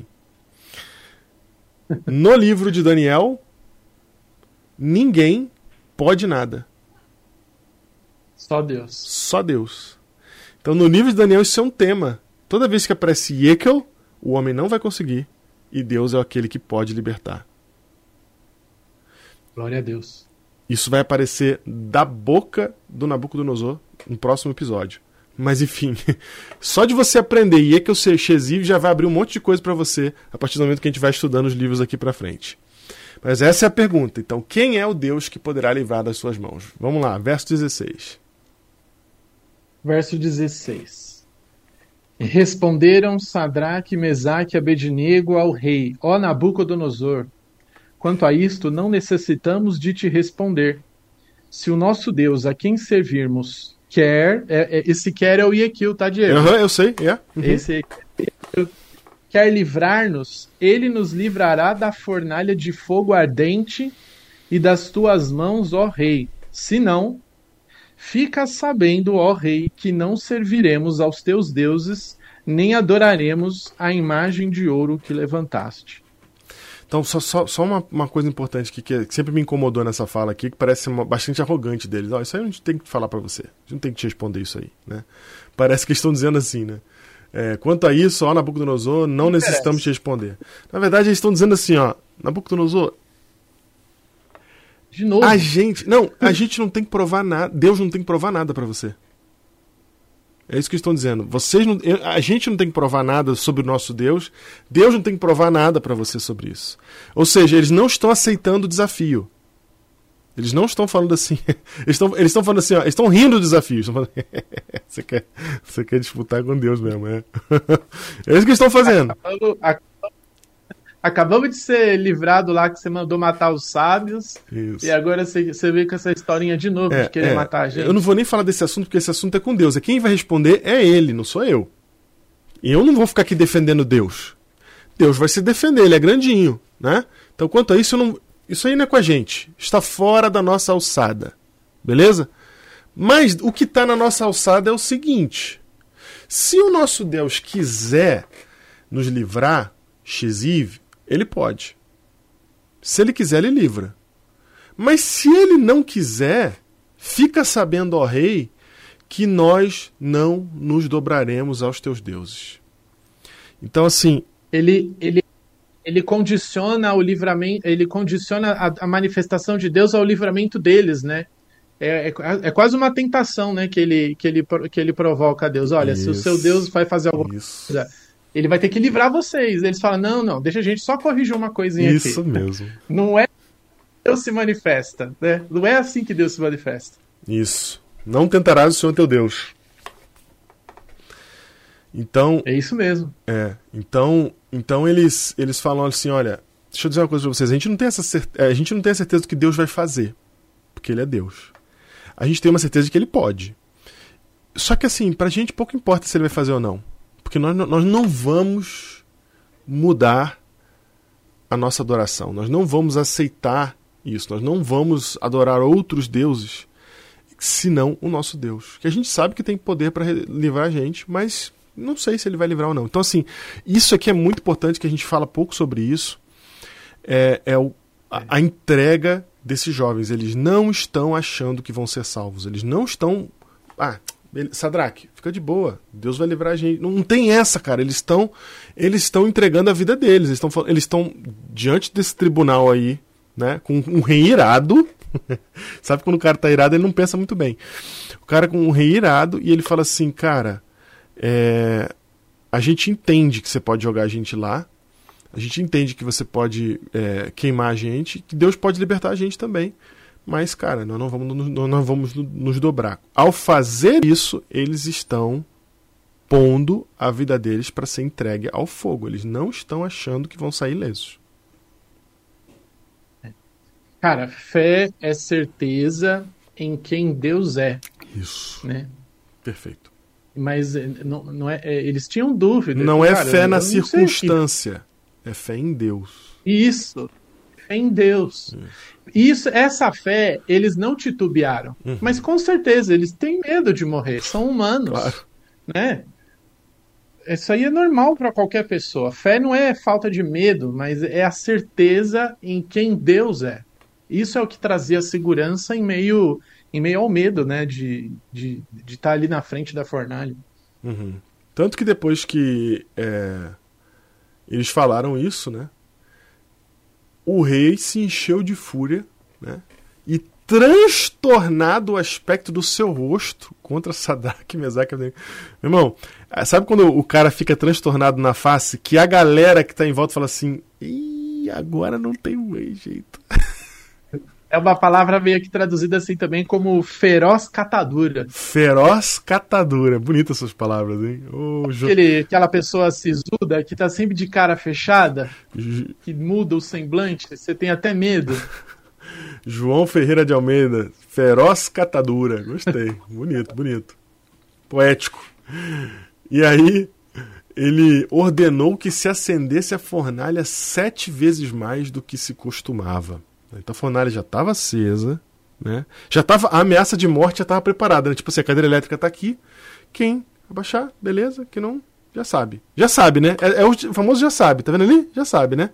S1: No livro de Daniel, ninguém pode nada.
S2: Só Deus.
S1: Só Deus. Então, no livro de Daniel, isso é um tema. Toda vez que aparece Yekel, o homem não vai conseguir. E Deus é aquele que pode libertar.
S2: Glória a Deus.
S1: Isso vai aparecer da boca do Nabucodonosor no próximo episódio. Mas enfim, só de você aprender Yekel Sheziv já vai abrir um monte de coisa para você a partir do momento que a gente vai estudando os livros aqui para frente. Mas essa é a pergunta. Então, quem é o Deus que poderá livrar das suas mãos? Vamos lá, verso dezesseis.
S2: Verso dezesseis. Responderam Sadraque, Mesaque e Abednego ao rei: ó Nabucodonosor, quanto a isto não necessitamos de te responder. Se o nosso Deus a quem servirmos quer, é, é, esse quer é o Yekel, tá, Diego?
S1: Uhum, eu sei, é. Uhum.
S2: Esse quer livrar-nos, ele nos livrará da fornalha de fogo ardente e das tuas mãos, ó rei. Se não, fica sabendo, ó rei, que não serviremos aos teus deuses, nem adoraremos a imagem de ouro que levantaste.
S1: Então, só, só, só uma, uma coisa importante que, que sempre me incomodou nessa fala aqui, que parece uma, bastante arrogante deles. Oh, isso aí a gente tem que falar pra você. A gente não tem que te responder isso aí, né? Parece que estão dizendo assim, né? É, quanto a isso, ó, Nabucodonosor, não necessitamos te responder. Na verdade, eles estão dizendo assim, ó, Nabucodonosor,
S2: De novo.
S1: A gente, não, a gente não tem que provar nada. Deus não tem que provar nada pra você. É isso que estão dizendo. Vocês não, a gente não tem que provar nada sobre o nosso Deus. Deus não tem que provar nada pra você sobre isso. Ou seja, eles não estão aceitando o desafio. Eles não estão falando assim. Eles estão, eles estão falando assim, ó, eles estão rindo do desafio. Estão falando, você, quer, você quer disputar com Deus mesmo, é? É isso que eles estão fazendo.
S2: Acabamos, acabamos de ser livrado lá que você mandou matar os sábios. Isso. E agora você, você vê com essa historinha de novo é, de querer é, matar a gente.
S1: Eu não vou nem falar desse assunto, porque esse assunto é com Deus. É quem vai responder é ele, não sou eu. E eu não vou ficar aqui defendendo Deus. Deus vai se defender, ele é grandinho, né? Então, quanto a isso, eu não... Isso aí não é com a gente. Está fora da nossa alçada. Beleza? Mas o que está na nossa alçada é o seguinte. Se o nosso Deus quiser nos livrar, Xiziv, ele pode. Se ele quiser, ele livra. Mas se ele não quiser, fica sabendo, ó rei, que nós não nos dobraremos aos teus deuses. Então, assim...
S2: Ele... ele... Ele condiciona o livramento, ele condiciona a, a manifestação de Deus ao livramento deles, né? É, é, é quase uma tentação, né? Que ele, que ele, que ele provoca a Deus. Olha, isso, se o seu Deus vai fazer alguma
S1: isso.
S2: coisa, ele vai ter que livrar vocês. Eles falam, não, não, deixa a gente só corrigir uma coisinha
S1: isso
S2: aqui.
S1: Isso mesmo.
S2: Não é que Deus se manifesta, né? Não é assim que Deus se manifesta.
S1: Isso. Não tentarás o Senhor teu Deus. Então,
S2: é isso mesmo.
S1: É, então, então eles, eles falam assim, olha, deixa eu dizer uma coisa pra vocês, a gente não tem essa certeza, a gente não tem a certeza do que Deus vai fazer, porque ele é Deus. A gente tem uma certeza de que ele pode. Só que assim, pra gente pouco importa se ele vai fazer ou não, porque nós, nós não vamos mudar a nossa adoração, nós não vamos aceitar isso, nós não vamos adorar outros deuses, senão o nosso Deus, que a gente sabe que tem poder para livrar a gente, mas não sei se ele vai livrar ou não. Então, assim, isso aqui é muito importante, que a gente fala pouco sobre isso. É, é o, a, a entrega desses jovens. Eles não estão achando que vão ser salvos. Eles não estão... Ah, Sadraque, fica de boa. Deus vai livrar a gente. Não, não tem essa, cara. Eles estão eles estão entregando a vida deles. Eles estão eles estão diante desse tribunal aí, né, com um rei irado. Sabe quando o cara tá irado, ele não pensa muito bem. O cara com um rei irado, e ele fala assim, cara... É, a gente entende que você pode jogar a gente lá, a gente entende que você pode é, queimar a gente, que Deus pode libertar a gente também, mas cara, nós não vamos, nós não vamos nos dobrar. Ao fazer isso, eles estão pondo a vida deles para ser entregue ao fogo, eles não estão achando que vão sair ilesos.
S2: Cara, fé é certeza em quem Deus é.
S1: Isso,
S2: né?
S1: Perfeito.
S2: Mas não, não é, é, eles tinham dúvida.
S1: Não é
S2: cara,
S1: fé na circunstância, é fé em Deus.
S2: Isso, fé em Deus. Isso. Isso, essa fé, eles não titubearam. Uhum. Mas com certeza, eles têm medo de morrer, são humanos. Claro. Né? Isso aí é normal para qualquer pessoa. Fé não é falta de medo, mas é a certeza em quem Deus é. Isso é o que trazia segurança em meio... em meio ao medo, né, de estar de, de tá ali na frente da fornalha.
S1: Uhum. Tanto que depois que é, eles falaram isso, né, o rei se encheu de fúria, né, e transtornado o aspecto do seu rosto contra Sadraque, Mesaque e Abednego. Meu irmão, sabe quando o cara fica transtornado na face, que a galera que tá em volta fala assim, ih, agora não tem mais jeito.
S2: É uma palavra meio que traduzida assim também como feroz catadura.
S1: Feroz catadura. Bonitas essas palavras, hein? Oh, jo...
S2: Aquele, aquela pessoa sisuda que tá sempre de cara fechada, que muda o semblante, você tem até medo.
S1: João Ferreira de Almeida, feroz catadura. Gostei. Bonito, bonito. Poético. E aí, ele ordenou que se acendesse a fornalha sete vezes mais do que se costumava. Então a fornalha já estava acesa, né? Já tava, a ameaça de morte já estava preparada, né? Tipo assim, a cadeira elétrica está aqui, quem abaixar, beleza, que não, já sabe. Já sabe, né? É, é o famoso já sabe, tá vendo ali? Já sabe, né?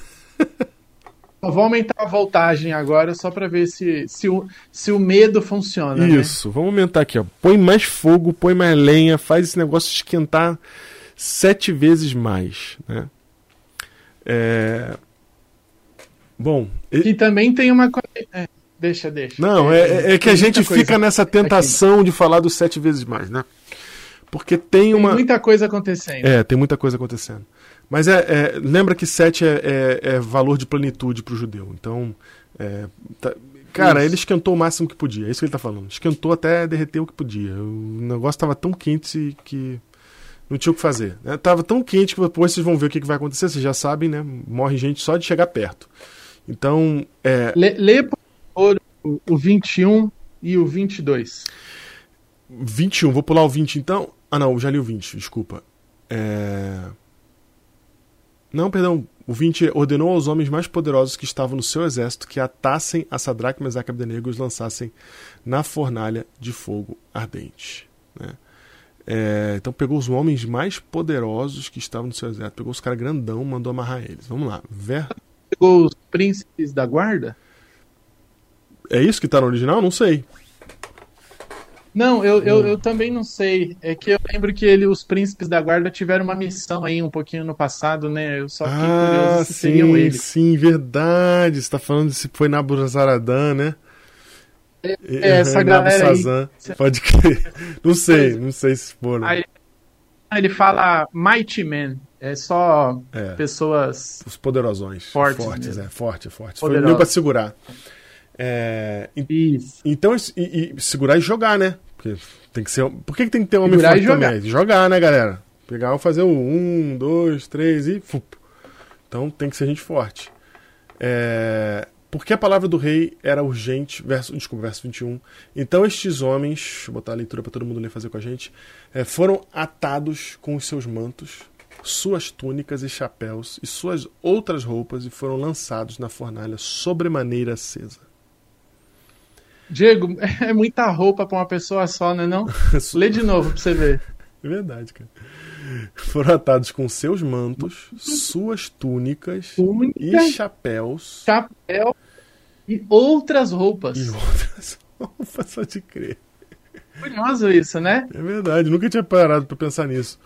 S2: Eu vou aumentar a voltagem agora só para ver se, se, o, se o medo funciona.
S1: Isso,
S2: né?
S1: Vamos aumentar aqui, ó. Põe mais fogo, põe mais lenha, faz esse negócio esquentar sete vezes mais, né? É... Bom,
S2: e também tem uma, é, deixa, deixa.
S1: Não, é, é que a gente fica nessa tentação
S2: aqui
S1: de falar dos sete vezes mais, né? Porque tem uma...
S2: Tem muita coisa acontecendo.
S1: É, tem muita coisa acontecendo. Mas é, é, lembra que sete é, é, é valor de plenitude para o judeu. Então, é, tá, cara, isso. Ele esquentou o máximo que podia. É isso que ele está falando. Esquentou até derreter o que podia. O negócio estava tão quente que não tinha o que fazer. Né? Tava tão quente que depois vocês vão ver o que, que vai acontecer. Vocês já sabem, né? Morre gente só de chegar perto. Então, é...
S2: Lê, lê por favor o vinte e um e o vinte e dois.
S1: vinte e um, vou pular o vinte então. Ah, não, já li o vinte, desculpa. É... Não, perdão. O vinte ordenou aos homens mais poderosos que estavam no seu exército que atassem a Sadraque, Mesaque e Abdenego e os lançassem na fornalha de fogo ardente. Né? É... Então pegou os homens mais poderosos que estavam no seu exército, pegou os caras grandão, mandou amarrar eles. Vamos lá. Ver...
S2: Pegou os príncipes da guarda?
S1: É isso que tá no original? Não sei.
S2: Não, eu, eu, eu também não sei. É que eu lembro que ele, os príncipes da guarda tiveram uma missão aí um pouquinho no passado, né? Eu só fiquei
S1: ah,
S2: curioso se
S1: sim,
S2: seriam eles.
S1: Sim, verdade. Você tá falando se foi Nabuzaradan, né?
S2: É, é essa galera aí.
S1: Pode crer. Não sei, não sei se foram.
S2: Aí, ele fala Mighty Man. É só é, pessoas...
S1: Os poderosões.
S2: Fortes,
S1: fortes é, forte, forte.
S2: Poderosos.
S1: Foi meio pra segurar. É,
S2: Isso.
S1: Então, e, e segurar e jogar, né? Porque tem que ser. Por que, que tem que ter um homem
S2: segurar
S1: forte
S2: e jogar.
S1: também? Jogar, né, galera? Pegar ou fazer o um, dois, três e. Fup. Então tem que ser gente forte. É, porque a palavra do rei era urgente. Verso, desculpa, verso vinte e um. Então estes homens, deixa eu botar a leitura para todo mundo ler fazer com a gente, é, foram atados com os seus mantos, suas túnicas e chapéus e suas outras roupas e foram lançados na fornalha sobremaneira acesa.
S2: Diego, é muita roupa pra uma pessoa só, né não? Lê de novo pra você ver.
S1: É verdade, cara. Foram atados com seus mantos, suas túnicas Túnica, e chapéus.
S2: Chapéu e outras roupas.
S1: E outras roupas, só de crer.
S2: Curioso isso, né?
S1: É verdade, nunca tinha parado pra pensar nisso.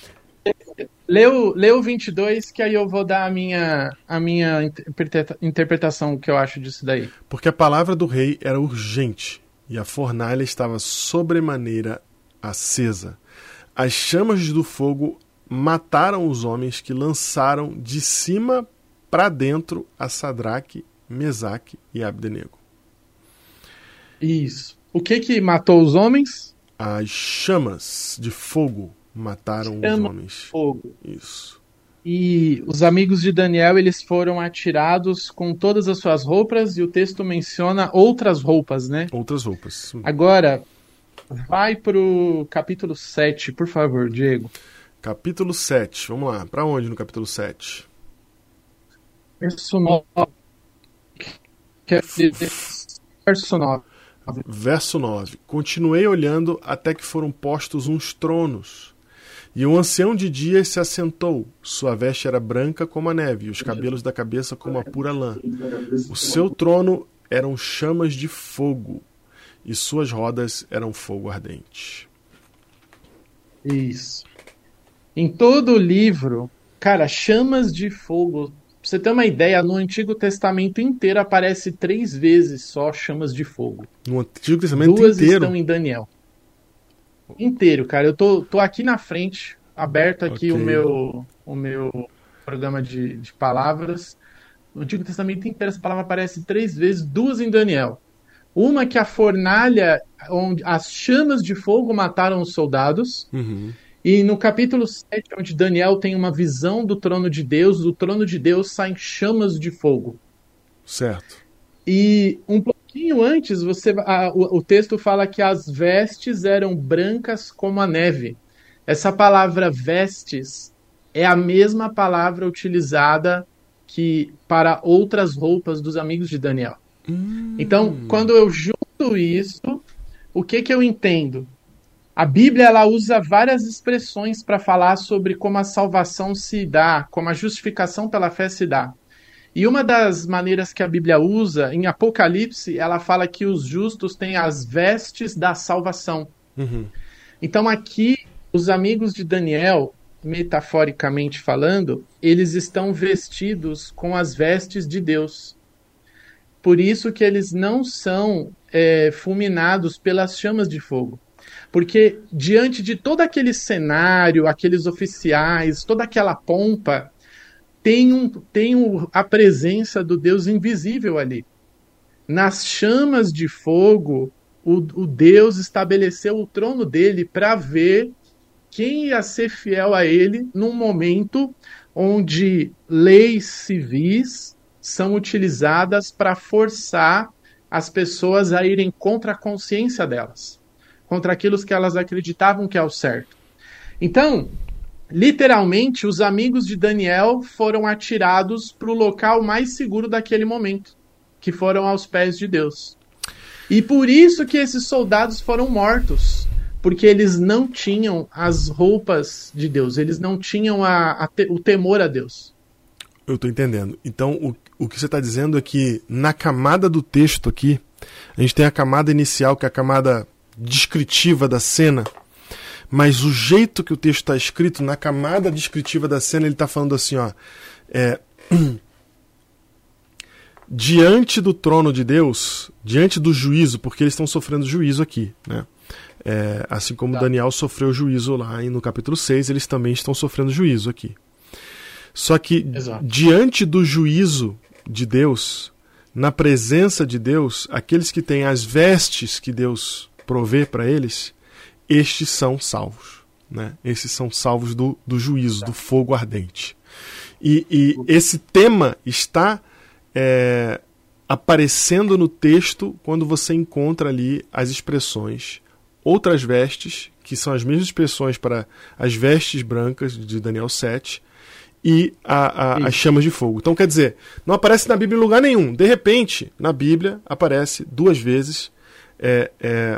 S2: Lê o, lê o vinte e dois, que aí eu vou dar a minha, a minha interpreta, interpretação que eu acho disso daí.
S1: Porque a palavra do rei era urgente, e a fornalha estava sobremaneira acesa. As chamas do fogo mataram os homens que lançaram de cima para dentro a Sadraque, Mesaque e Abdenego.
S2: Isso. O que que matou os homens?
S1: As chamas de fogo mataram Chama os homens.
S2: Fogo.
S1: Isso.
S2: E os amigos de Daniel, eles foram atirados com todas as suas roupas, e o texto menciona outras roupas, né?
S1: Outras roupas.
S2: Agora, vai pro capítulo sete, por favor, Diego.
S1: Capítulo sete, vamos lá. Para onde no capítulo sete?
S2: Verso nove. Quer dizer, verso nove.
S1: Verso nove. Continuei olhando até que foram postos uns tronos. E um ancião de dias se assentou. Sua veste era branca como a neve, e os cabelos da cabeça como a pura lã. O seu trono eram chamas de fogo, e suas rodas eram fogo ardente.
S2: Isso. Em todo o livro, cara, chamas de fogo. Pra você ter uma ideia, no Antigo Testamento inteiro aparece três vezes só chamas de fogo.
S1: No Antigo Testamento
S2: Duas
S1: inteiro?
S2: estão em Daniel. Inteiro, cara. Eu tô, tô aqui na frente, aberto aqui okay. o, meu, o meu programa de, de palavras. No Antigo Testamento inteiro essa palavra aparece três vezes, duas em Daniel. Uma que a fornalha, onde as chamas de fogo mataram os soldados.
S1: Uhum.
S2: E no capítulo sete, onde Daniel tem uma visão do trono de Deus, do trono de Deus saem chamas de fogo.
S1: Certo.
S2: E um pouquinho antes, você, a, o, o texto fala que as vestes eram brancas como a neve. Essa palavra vestes é a mesma palavra utilizada que para outras roupas dos amigos de Daniel.
S1: Hum.
S2: Então, quando eu junto isso, o que, que eu entendo? A Bíblia ela usa várias expressões para falar sobre como a salvação se dá, como a justificação pela fé se dá. E uma das maneiras que a Bíblia usa, em Apocalipse, ela fala que os justos têm as vestes da salvação.
S1: Uhum.
S2: Então aqui, os amigos de Daniel, metaforicamente falando, eles estão vestidos com as vestes de Deus. Por isso que eles não são é, fulminados pelas chamas de fogo. Porque diante de todo aquele cenário, aqueles oficiais, toda aquela pompa, tem, um, tem um, a presença do Deus invisível ali. Nas chamas de fogo, o, o Deus estabeleceu o trono dele para ver quem ia ser fiel a ele num momento onde leis civis são utilizadas para forçar as pessoas a irem contra a consciência delas, contra aquilo que elas acreditavam que é o certo. Então, literalmente, os amigos de Daniel foram atirados para o local mais seguro daquele momento, que foram aos pés de Deus. E por isso que esses soldados foram mortos, porque eles não tinham as roupas de Deus, eles não tinham a, a te, o temor a Deus.
S1: Eu estou entendendo. Então, o, o que você está dizendo é que na camada do texto aqui, a gente tem a camada inicial, que é a camada descritiva da cena, mas o jeito que o texto está escrito, na camada descritiva da cena, ele está falando assim, ó, é, diante do trono de Deus, diante do juízo, porque eles estão sofrendo juízo aqui, né? É, assim como tá. Daniel sofreu juízo lá no capítulo seis, eles também estão sofrendo juízo aqui. Só que Exato. Diante do juízo de Deus, na presença de Deus, aqueles que têm as vestes que Deus provê para eles, estes são salvos, né? Esses são salvos do, do juízo, tá. do fogo ardente. E, e esse tema está é, aparecendo no texto quando você encontra ali as expressões outras vestes, que são as mesmas expressões para as vestes brancas de Daniel sete, e a, a, as chamas de fogo. Então, quer dizer, não aparece na Bíblia em lugar nenhum. De repente, na Bíblia, aparece duas vezes é, é,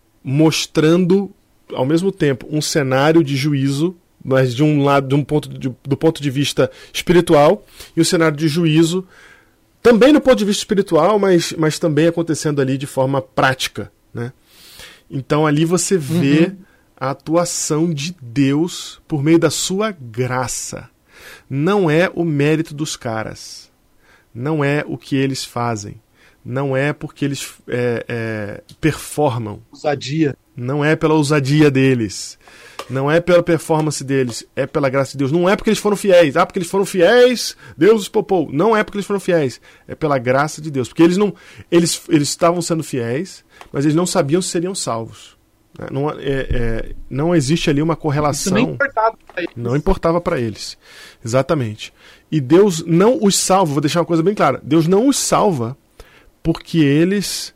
S1: mostrando, ao mesmo tempo, um cenário de juízo, mas de um lado, de um ponto de, do ponto de vista espiritual, e um cenário de juízo, também no ponto de vista espiritual, mas, mas também acontecendo ali de forma prática, né? Então ali você vê uhum. a atuação de Deus por meio da sua graça. Não é o mérito dos caras. Não é o que eles fazem. Não é porque eles é, é, performam.
S2: Ousadia.
S1: Não é pela ousadia deles. Não é pela performance deles. É pela graça de Deus. Não é porque eles foram fiéis. Ah, porque eles foram fiéis, Deus os poupou. Não é porque eles foram fiéis. É pela graça de Deus. Porque eles não, eles, eles estavam sendo fiéis, mas eles não sabiam se seriam salvos. Não, é, é, não existe ali uma correlação.
S2: Isso nem importava para eles.
S1: Não importava para eles. Exatamente. E Deus não os salva, vou deixar uma coisa bem clara, Deus não os salva porque eles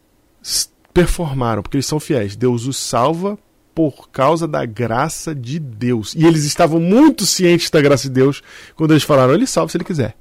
S1: performaram, porque eles são fiéis. Deus os salva por causa da graça de Deus. E eles estavam muito cientes da graça de Deus quando eles falaram, ele salva se ele quiser.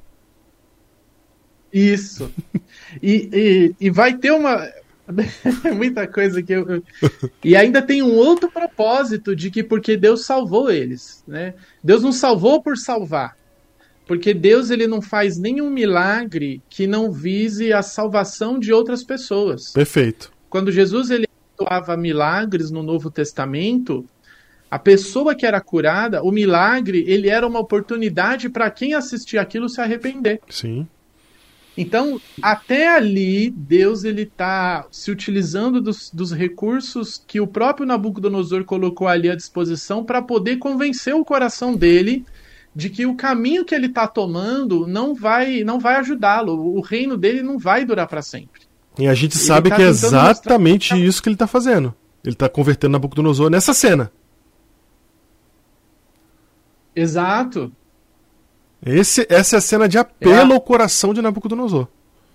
S2: Isso. E, e, e vai ter uma... muita coisa que eu... E ainda tem um outro propósito de que porque Deus salvou eles, né? Deus não salvou por salvar. Porque Deus ele não faz nenhum milagre que não vise a salvação de outras pessoas.
S1: Perfeito.
S2: Quando Jesus ele atuava milagres no Novo Testamento, a pessoa que era curada, o milagre, ele era uma oportunidade para quem assistia aquilo se arrepender.
S1: Sim.
S2: Então, até ali, Deus ele está se utilizando dos, dos recursos que o próprio Nabucodonosor colocou ali à disposição para poder convencer o coração dele de que o caminho que ele está tomando não vai, não vai ajudá-lo. O reino dele não vai durar para sempre.
S1: E a gente ele sabe tá que é exatamente mostrar... isso que ele está fazendo. Ele está convertendo Nabucodonosor nessa cena.
S2: Exato.
S1: Esse, essa é a cena de apelo é. ao coração de Nabucodonosor.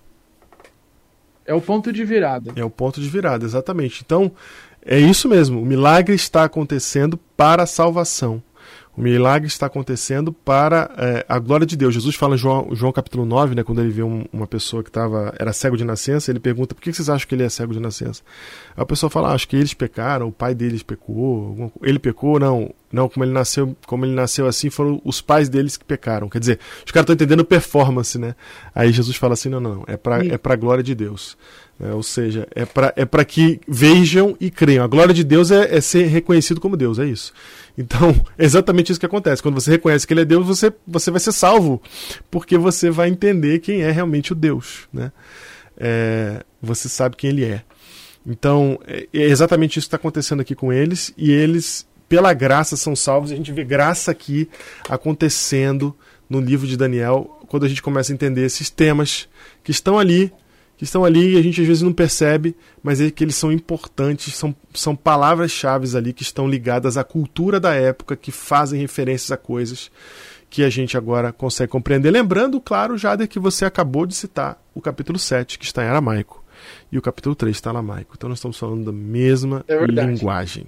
S2: É o ponto de virada.
S1: É o ponto de virada, exatamente. Então, é isso mesmo. O milagre está acontecendo para a salvação. O milagre está acontecendo para é, a glória de Deus. Jesus fala em João, João capítulo nove, né, quando ele vê um, uma pessoa que tava, era cego de nascença, ele pergunta, por que vocês acham que ele é cego de nascença? Aí a pessoa fala, ah, acho que eles pecaram, o pai deles pecou, ele pecou, não, não como, ele nasceu, como ele nasceu assim, foram os pais deles que pecaram. Quer dizer, os caras estão entendendo performance, né? Aí Jesus fala assim, não, não, não, é para é para a glória de Deus. É, ou seja, é para é para que vejam e creiam. A glória de Deus é, é ser reconhecido como Deus, é isso. Então, é exatamente isso que acontece. Quando você reconhece que ele é Deus, você, você vai ser salvo, porque você vai entender quem é realmente o Deus, né? é, você sabe quem ele é. Então, é exatamente isso que está acontecendo aqui com eles, e eles, pela graça, são salvos, e a gente vê graça aqui acontecendo no livro de Daniel, quando a gente começa a entender esses temas que estão ali, que estão ali e a gente às vezes não percebe, mas é que eles são importantes, são, são palavras-chave ali que estão ligadas à cultura da época, que fazem referências a coisas que a gente agora consegue compreender. Lembrando, claro, Jader, que você acabou de citar o capítulo sete, que está em aramaico, e o capítulo três está em aramaico. Então nós estamos falando da mesma é linguagem.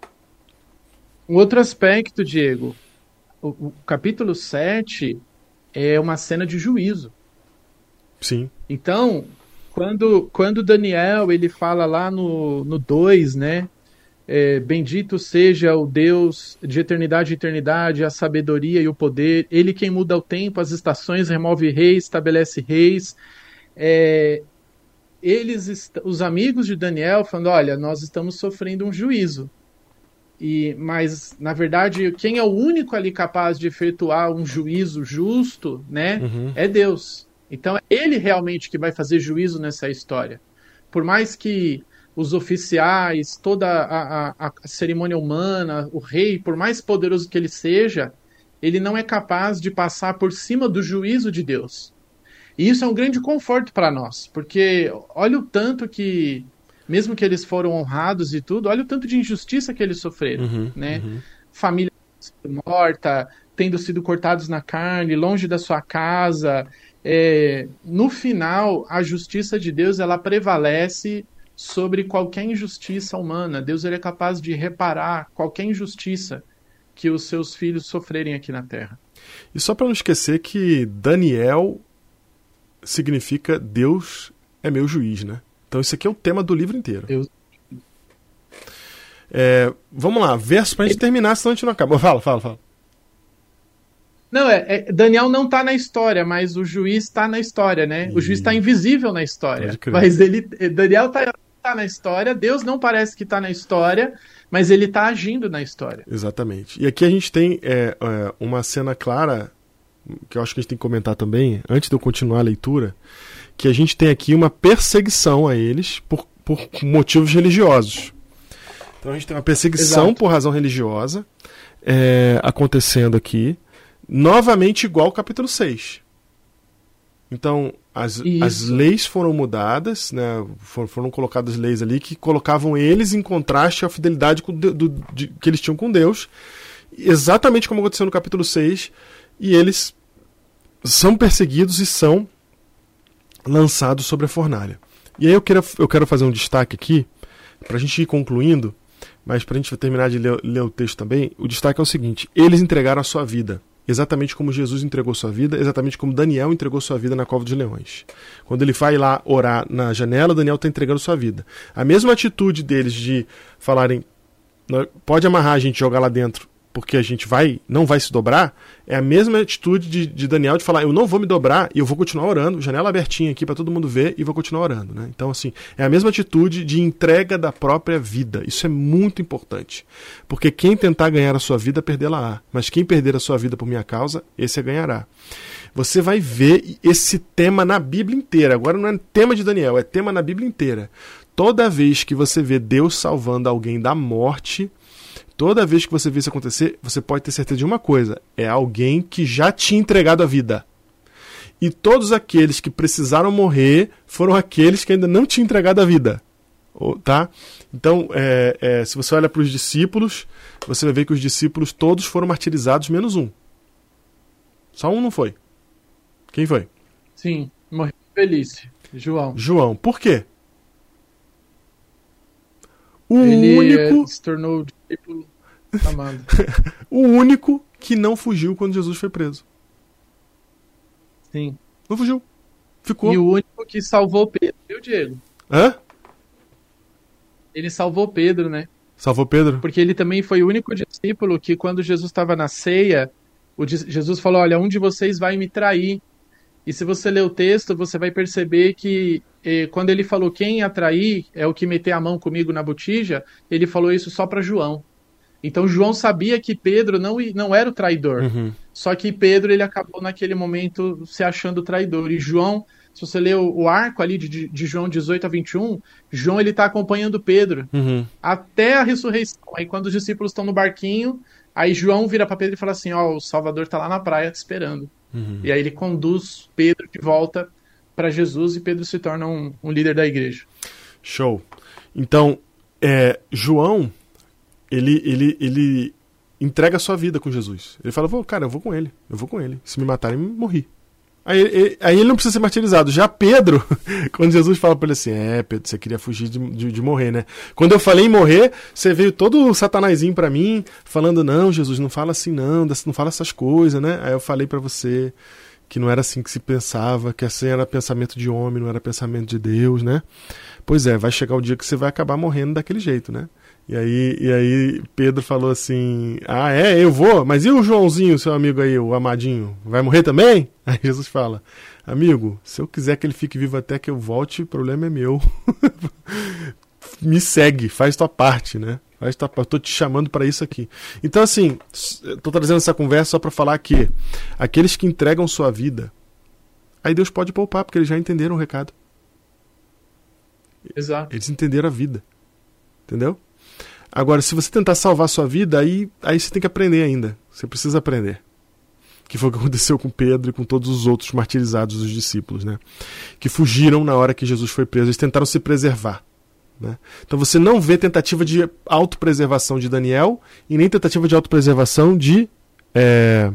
S2: Um outro aspecto, Diego, o, o capítulo sete é uma cena de juízo.
S1: Sim.
S2: Então, quando, quando Daniel ele fala lá no, no dois, né? É, bendito seja o Deus de eternidade e eternidade, a sabedoria e o poder, ele quem muda o tempo, as estações, remove reis, estabelece reis. É, eles, os amigos de Daniel falando, olha, nós estamos sofrendo um juízo. E, mas, na verdade, quem é o único ali capaz de efetuar um juízo justo, né, uhum. é Deus. Então, é ele realmente que vai fazer juízo nessa história. Por mais que os oficiais, toda a, a, a cerimônia humana, o rei, por mais poderoso que ele seja, ele não é capaz de passar por cima do juízo de Deus. E isso é um grande conforto para nós, porque olha o tanto que, mesmo que eles foram honrados e tudo, olha o tanto de injustiça que eles sofreram, uhum, né? Uhum. Família morta, tendo sido cortados na carne, longe da sua casa. É, no final, a justiça de Deus, ela prevalece sobre qualquer injustiça humana. Deus ele é capaz de reparar qualquer injustiça que os seus filhos sofrerem aqui na Terra.
S1: E só para não esquecer que Daniel significa Deus é meu juiz, né? Então esse aqui é o tema do livro inteiro. Deus... É, vamos lá, verso pra gente terminar, senão a gente não acaba. Fala, fala, fala.
S2: Não, é, é Daniel não está na história, mas o juiz está na história, né? O juiz está invisível na história. Mas ele, Daniel está tá na história, Deus não parece que está na história, mas ele está agindo na história.
S1: Exatamente. E aqui a gente tem é, é, uma cena clara, que eu acho que a gente tem que comentar também, antes de eu continuar a leitura, que a gente tem aqui uma perseguição a eles por, por motivos religiosos. Então a gente tem uma perseguição Exato. Por razão religiosa é, acontecendo aqui, novamente igual ao capítulo seis. Então, as, as leis foram mudadas, né, foram, foram colocadas leis ali que colocavam eles em contraste à fidelidade com, do, do, de, que eles tinham com Deus, exatamente como aconteceu no capítulo seis, e eles são perseguidos e são lançados sobre a fornalha. E aí eu quero, eu quero fazer um destaque aqui, para a gente ir concluindo, mas para a gente terminar de ler, ler o texto também, o destaque é o seguinte: eles entregaram a sua vida, exatamente como Jesus entregou sua vida, exatamente como Daniel entregou sua vida na cova dos leões. Quando ele vai lá orar na janela, Daniel está entregando sua vida. A mesma atitude deles de falarem, pode amarrar a gente e jogar lá dentro, porque a gente vai, não vai se dobrar, é a mesma atitude de, de Daniel de falar, eu não vou me dobrar e eu vou continuar orando, janela abertinha aqui para todo mundo ver e vou continuar orando, né? Então, assim, é a mesma atitude de entrega da própria vida. Isso é muito importante, porque quem tentar ganhar a sua vida, perdê-la-á, mas quem perder a sua vida por minha causa, esse a ganhará. Você vai ver esse tema na Bíblia inteira. Agora não é tema de Daniel, é tema na Bíblia inteira. Toda vez que você vê Deus salvando alguém da morte, toda vez que você vê isso acontecer, você pode ter certeza de uma coisa: é alguém que já tinha entregado a vida. E todos aqueles que precisaram morrer foram aqueles que ainda não tinham entregado a vida. Tá? Então, é, é, se você olha para os discípulos, você vai ver que os discípulos todos foram martirizados, menos um. Só um não foi. Quem foi?
S2: Sim, morreu feliz. João.
S1: João. Por quê? O
S2: Ele
S1: único...
S2: se tornou discípulo amado.
S1: O único que não fugiu quando Jesus foi preso.
S2: Sim.
S1: Não fugiu. Ficou.
S2: E o único que salvou Pedro, viu, Diego?
S1: Hã?
S2: Ele salvou Pedro, né?
S1: Salvou Pedro?
S2: Porque ele também foi o único discípulo que, quando Jesus estava na ceia, o Jesus falou, olha, um de vocês vai me trair. E se você ler o texto, você vai perceber que eh, quando ele falou quem ia trair, é o que meter a mão comigo na botija, ele falou isso só para João. Então João sabia que Pedro não, não era o traidor. Uhum. Só que Pedro ele acabou naquele momento se achando traidor. E João Se você ler o, o arco ali de, de João dezoito a vinte e um, João ele tá acompanhando Pedro
S1: uhum.
S2: até a ressurreição. Aí quando os discípulos estão no barquinho, aí João vira para Pedro e fala assim, ó, oh, o Salvador tá lá na praia te esperando. Uhum. E aí ele conduz Pedro de volta para Jesus e Pedro se torna um, um líder da igreja.
S1: Show. Então, é, João, ele, ele, ele entrega a sua vida com Jesus. Ele fala, cara, eu vou com ele, eu vou com ele. Se me matarem, eu morri. Aí ele, aí ele não precisa ser martirizado. Já Pedro, quando Jesus fala pra ele assim, é, Pedro, você queria fugir de, de, de morrer, né? Quando eu falei em morrer, você veio todo satanazinho pra mim, falando, não, Jesus, não fala assim não, não fala essas coisas, né? Aí eu falei pra você que não era assim que se pensava, que assim era pensamento de homem, não era pensamento de Deus, né? Pois é, vai chegar o dia que você vai acabar morrendo daquele jeito, né? E aí, e aí Pedro falou assim, ah é, eu vou, mas e o Joãozinho, seu amigo aí, o amadinho, vai morrer também? Aí Jesus fala, amigo, se eu quiser que ele fique vivo até que eu volte, o problema é meu. Me segue, faz tua parte, né? Faz tua, eu tô te chamando para isso aqui. Então assim, tô trazendo essa conversa só para falar que aqueles que entregam sua vida, aí Deus pode poupar, porque eles já entenderam o recado.
S2: Exato.
S1: Eles entenderam a vida, entendeu? Agora, se você tentar salvar a sua vida, aí, aí você tem que aprender ainda. Você precisa aprender. Que foi o que aconteceu com Pedro e com todos os outros martirizados dos discípulos, né? Que fugiram na hora que Jesus foi preso. Eles tentaram se preservar, né? Então você não vê tentativa de autopreservação de Daniel e nem tentativa de autopreservação de é,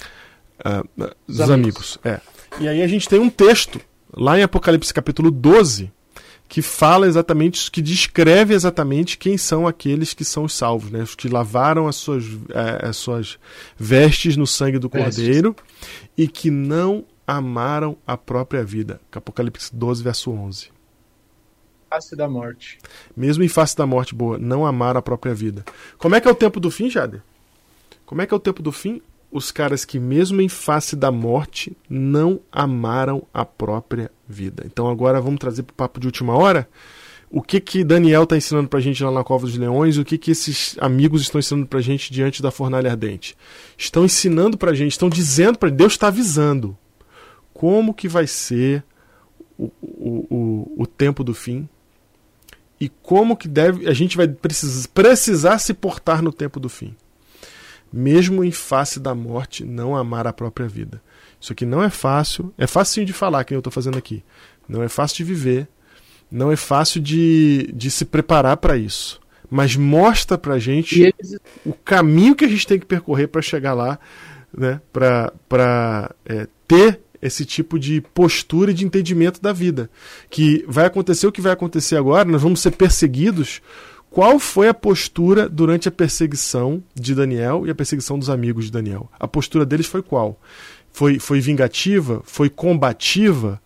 S1: uh, dos amigos. amigos. É. E aí a gente tem um texto, lá em Apocalipse capítulo doze, que fala exatamente, que descreve exatamente quem são aqueles que são os salvos, né? Os que lavaram as suas, as suas vestes no sangue do Cordeiro e que não amaram a própria vida. Apocalipse doze, verso onze.
S2: Face da morte.
S1: Mesmo em face da morte, boa, não amaram a própria vida. Como é que é o tempo do fim, Jader? Como é que é o tempo do fim? Os caras que mesmo em face da morte não amaram a própria vida. Então agora vamos trazer para o papo de última hora o que que Daniel está ensinando para a gente lá na Cova dos Leões, o que que esses amigos estão ensinando para a gente diante da fornalha ardente. Estão ensinando para a gente, estão dizendo para Deus, está avisando como que vai ser o, o, o, o tempo do fim e como que deve, a gente vai precisar, precisar se portar no tempo do fim. Mesmo em face da morte, não amar a própria vida. Isso aqui não é fácil, é fácil de falar, que eu estou fazendo aqui. Não é fácil de viver, não é fácil de, de se preparar para isso. Mas mostra pra gente eles... o caminho que a gente tem que percorrer para chegar lá, né? Para é, ter esse tipo de postura e de entendimento da vida. Que vai acontecer o que vai acontecer agora, nós vamos ser perseguidos. Qual foi a postura durante a perseguição de Daniel e a perseguição dos amigos de Daniel? A postura deles foi qual? Foi, foi vingativa? Foi combativa?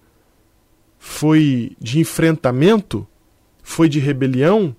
S1: Foi de enfrentamento? Foi de rebelião?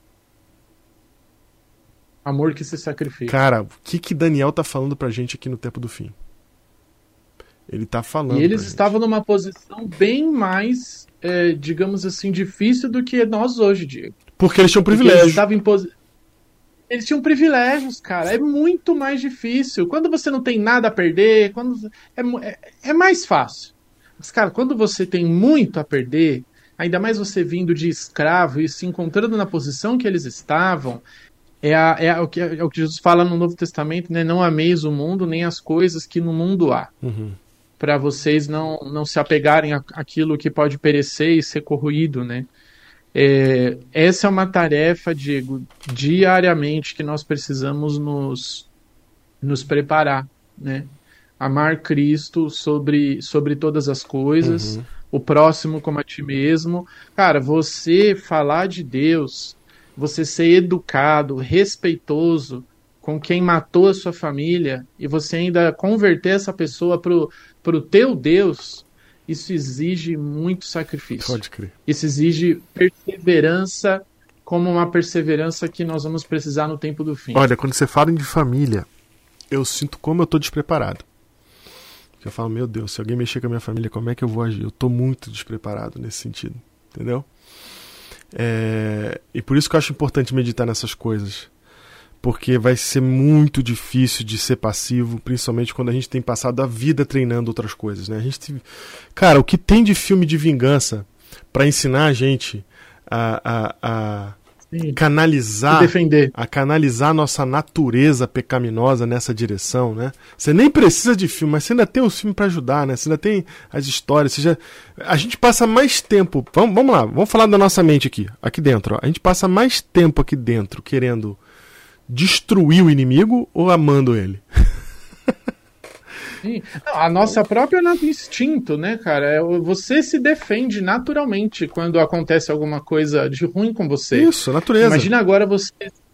S2: Amor que se sacrifica.
S1: Cara, o que, que Daniel tá falando pra gente aqui no tempo do fim? Ele tá falando.
S2: E eles estavam numa posição bem mais, é, digamos assim, difícil do que nós hoje, Diego.
S1: Porque eles tinham privilégios.
S2: Eles, posi... eles tinham privilégios, cara. É muito mais difícil. Quando você não tem nada a perder, quando é, é, é mais fácil. Mas, cara, quando você tem muito a perder, ainda mais você vindo de escravo e se encontrando na posição que eles estavam, é, a, é, a, o, que, é o que Jesus fala no Novo Testamento, né? Não ameis o mundo, nem as coisas que no mundo há. Uhum. Para vocês não, não se apegarem àquilo que pode perecer e ser corroído, né? É, essa é uma tarefa, Diego, diariamente que nós precisamos nos, nos preparar, né? Amar Cristo sobre, sobre todas as coisas, uhum. O próximo como a ti mesmo. Cara, você falar de Deus, você ser educado, respeitoso com quem matou a sua família e você ainda converter essa pessoa pro, pro teu Deus, isso exige muito sacrifício.
S1: Pode crer.
S2: Isso exige perseverança, como uma perseverança que nós vamos precisar no tempo do fim.
S1: Olha, quando você fala de família, eu sinto como eu tô despreparado. Eu falo, meu Deus, se alguém mexer com a minha família, como é que eu vou agir? Eu tô muito despreparado nesse sentido, entendeu? É... E por isso que eu acho importante meditar nessas coisas. porque vai ser muito difícil de ser passivo, principalmente quando a gente tem passado a vida treinando outras coisas, né? A gente, cara, o que tem de filme de vingança para ensinar a gente a, a, a canalizar,
S2: defender.
S1: a canalizar a nossa natureza pecaminosa nessa direção, né? Você nem precisa de filme, mas você ainda tem os filmes para ajudar, né? Você ainda tem as histórias, você já... a gente passa mais tempo, vamos, vamos lá, vamos falar da nossa mente aqui, aqui dentro, ó. A gente passa mais tempo aqui dentro querendo destruir o inimigo ou amando ele?
S2: Sim. Não, a nossa própria instinto, né, cara? Você se defende naturalmente quando acontece alguma coisa de ruim com você.
S1: Isso, natureza.
S2: Imagina agora você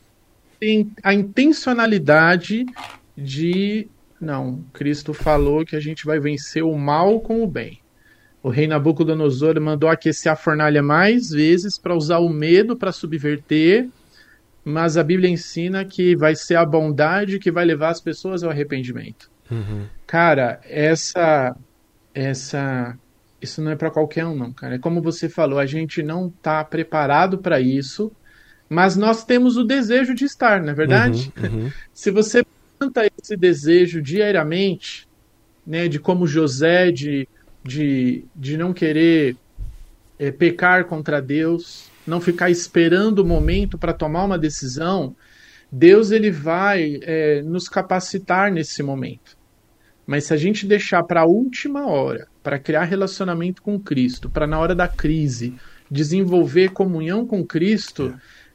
S2: tem a intencionalidade de... Não, Cristo falou que a gente vai vencer o mal com o bem. O rei Nabucodonosor mandou aquecer a fornalha mais vezes para usar o medo para subverter, mas a Bíblia ensina que vai ser a bondade que vai levar as pessoas ao arrependimento.
S1: Uhum.
S2: Cara, essa, essa, isso não é para qualquer um, não, cara. É como você falou, a gente não está preparado para isso, mas nós temos o desejo de estar, não é verdade?
S1: Uhum, uhum.
S2: Se você planta esse desejo diariamente, né, de como José, de, de, de não querer é, pecar contra Deus, não ficar esperando o momento para tomar uma decisão, Deus ele vai é, nos capacitar nesse momento. Mas se a gente deixar para a última hora, para criar relacionamento com Cristo, para na hora da crise desenvolver comunhão com Cristo,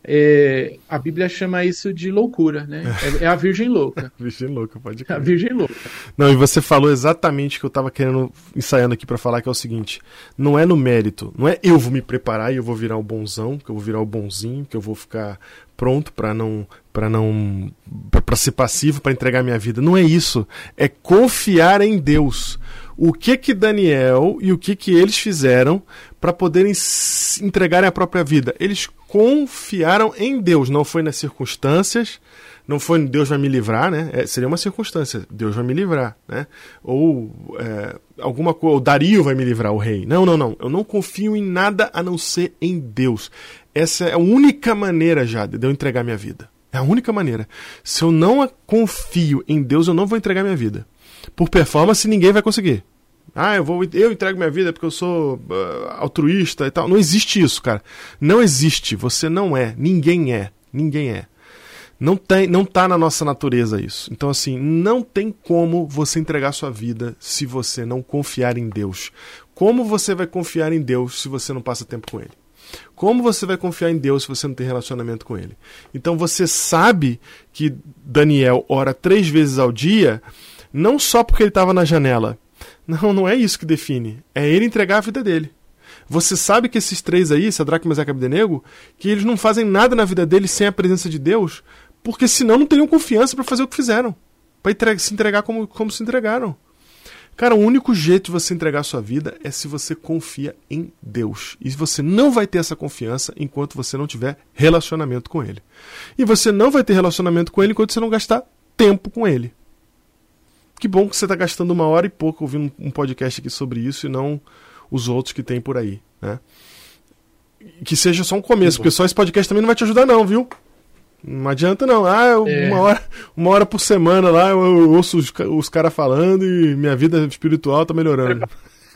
S2: é, a Bíblia chama isso de loucura, né? É, é a virgem louca.
S1: Virgem louca, pode
S2: crer.
S1: crer.
S2: A virgem louca.
S1: Não, e você falou exatamente o que eu estava querendo, ensaiando aqui para falar, que é o seguinte: não é no mérito, não é eu vou me preparar e eu vou virar o bonzão, que eu vou virar o bonzinho, que eu vou ficar pronto para não para não para ser passivo, para entregar minha vida. Não é isso, é confiar em Deus. O que que Daniel e o que que eles fizeram para poderem entregarem a própria vida? Eles confiaram em Deus, não foi nas circunstâncias, não foi Deus vai me livrar, né? É, seria uma circunstância, Deus vai me livrar, né? Ou é, alguma coisa, o Dario vai me livrar, o rei. Não, não, não, eu não confio em nada a não ser em Deus. Essa é a única maneira, já, de eu entregar minha vida. É a única maneira. Se eu não confio em Deus, eu não vou entregar minha vida. Por performance, ninguém vai conseguir. Ah, eu, vou, eu entrego minha vida porque eu sou uh, altruísta e tal. Não existe isso, cara. Não existe. Você não é. Ninguém é. Ninguém é. Não, tem, não tá na nossa natureza isso. Então, assim, não tem como você entregar sua vida se você não confiar em Deus. Como você vai confiar em Deus se você não passa tempo com Ele? Como você vai confiar em Deus se você não tem relacionamento com Ele? Então, você sabe que Daniel ora três vezes ao dia, não só porque ele estava na janela. Não, não é isso que define. É ele entregar a vida dele. Você sabe que esses três aí, Sadraque, Mesaque e Abdenego, que eles não fazem nada na vida deles sem a presença de Deus, porque senão não teriam confiança para fazer o que fizeram. Para entregar, se entregar como, como se entregaram. Cara, o único jeito de você entregar a sua vida é se você confia em Deus. E você não vai ter essa confiança enquanto você não tiver relacionamento com Ele. E você não vai ter relacionamento com Ele enquanto você não gastar tempo com Ele. Que bom que você está gastando uma hora e pouco ouvindo um podcast aqui sobre isso e não os outros que tem por aí, né? Que seja só um começo, porque só esse podcast também não vai te ajudar não, viu? Não adianta não. Ah, eu, é. uma, hora, uma hora por semana lá eu, eu ouço os, os caras falando e minha vida espiritual tá melhorando.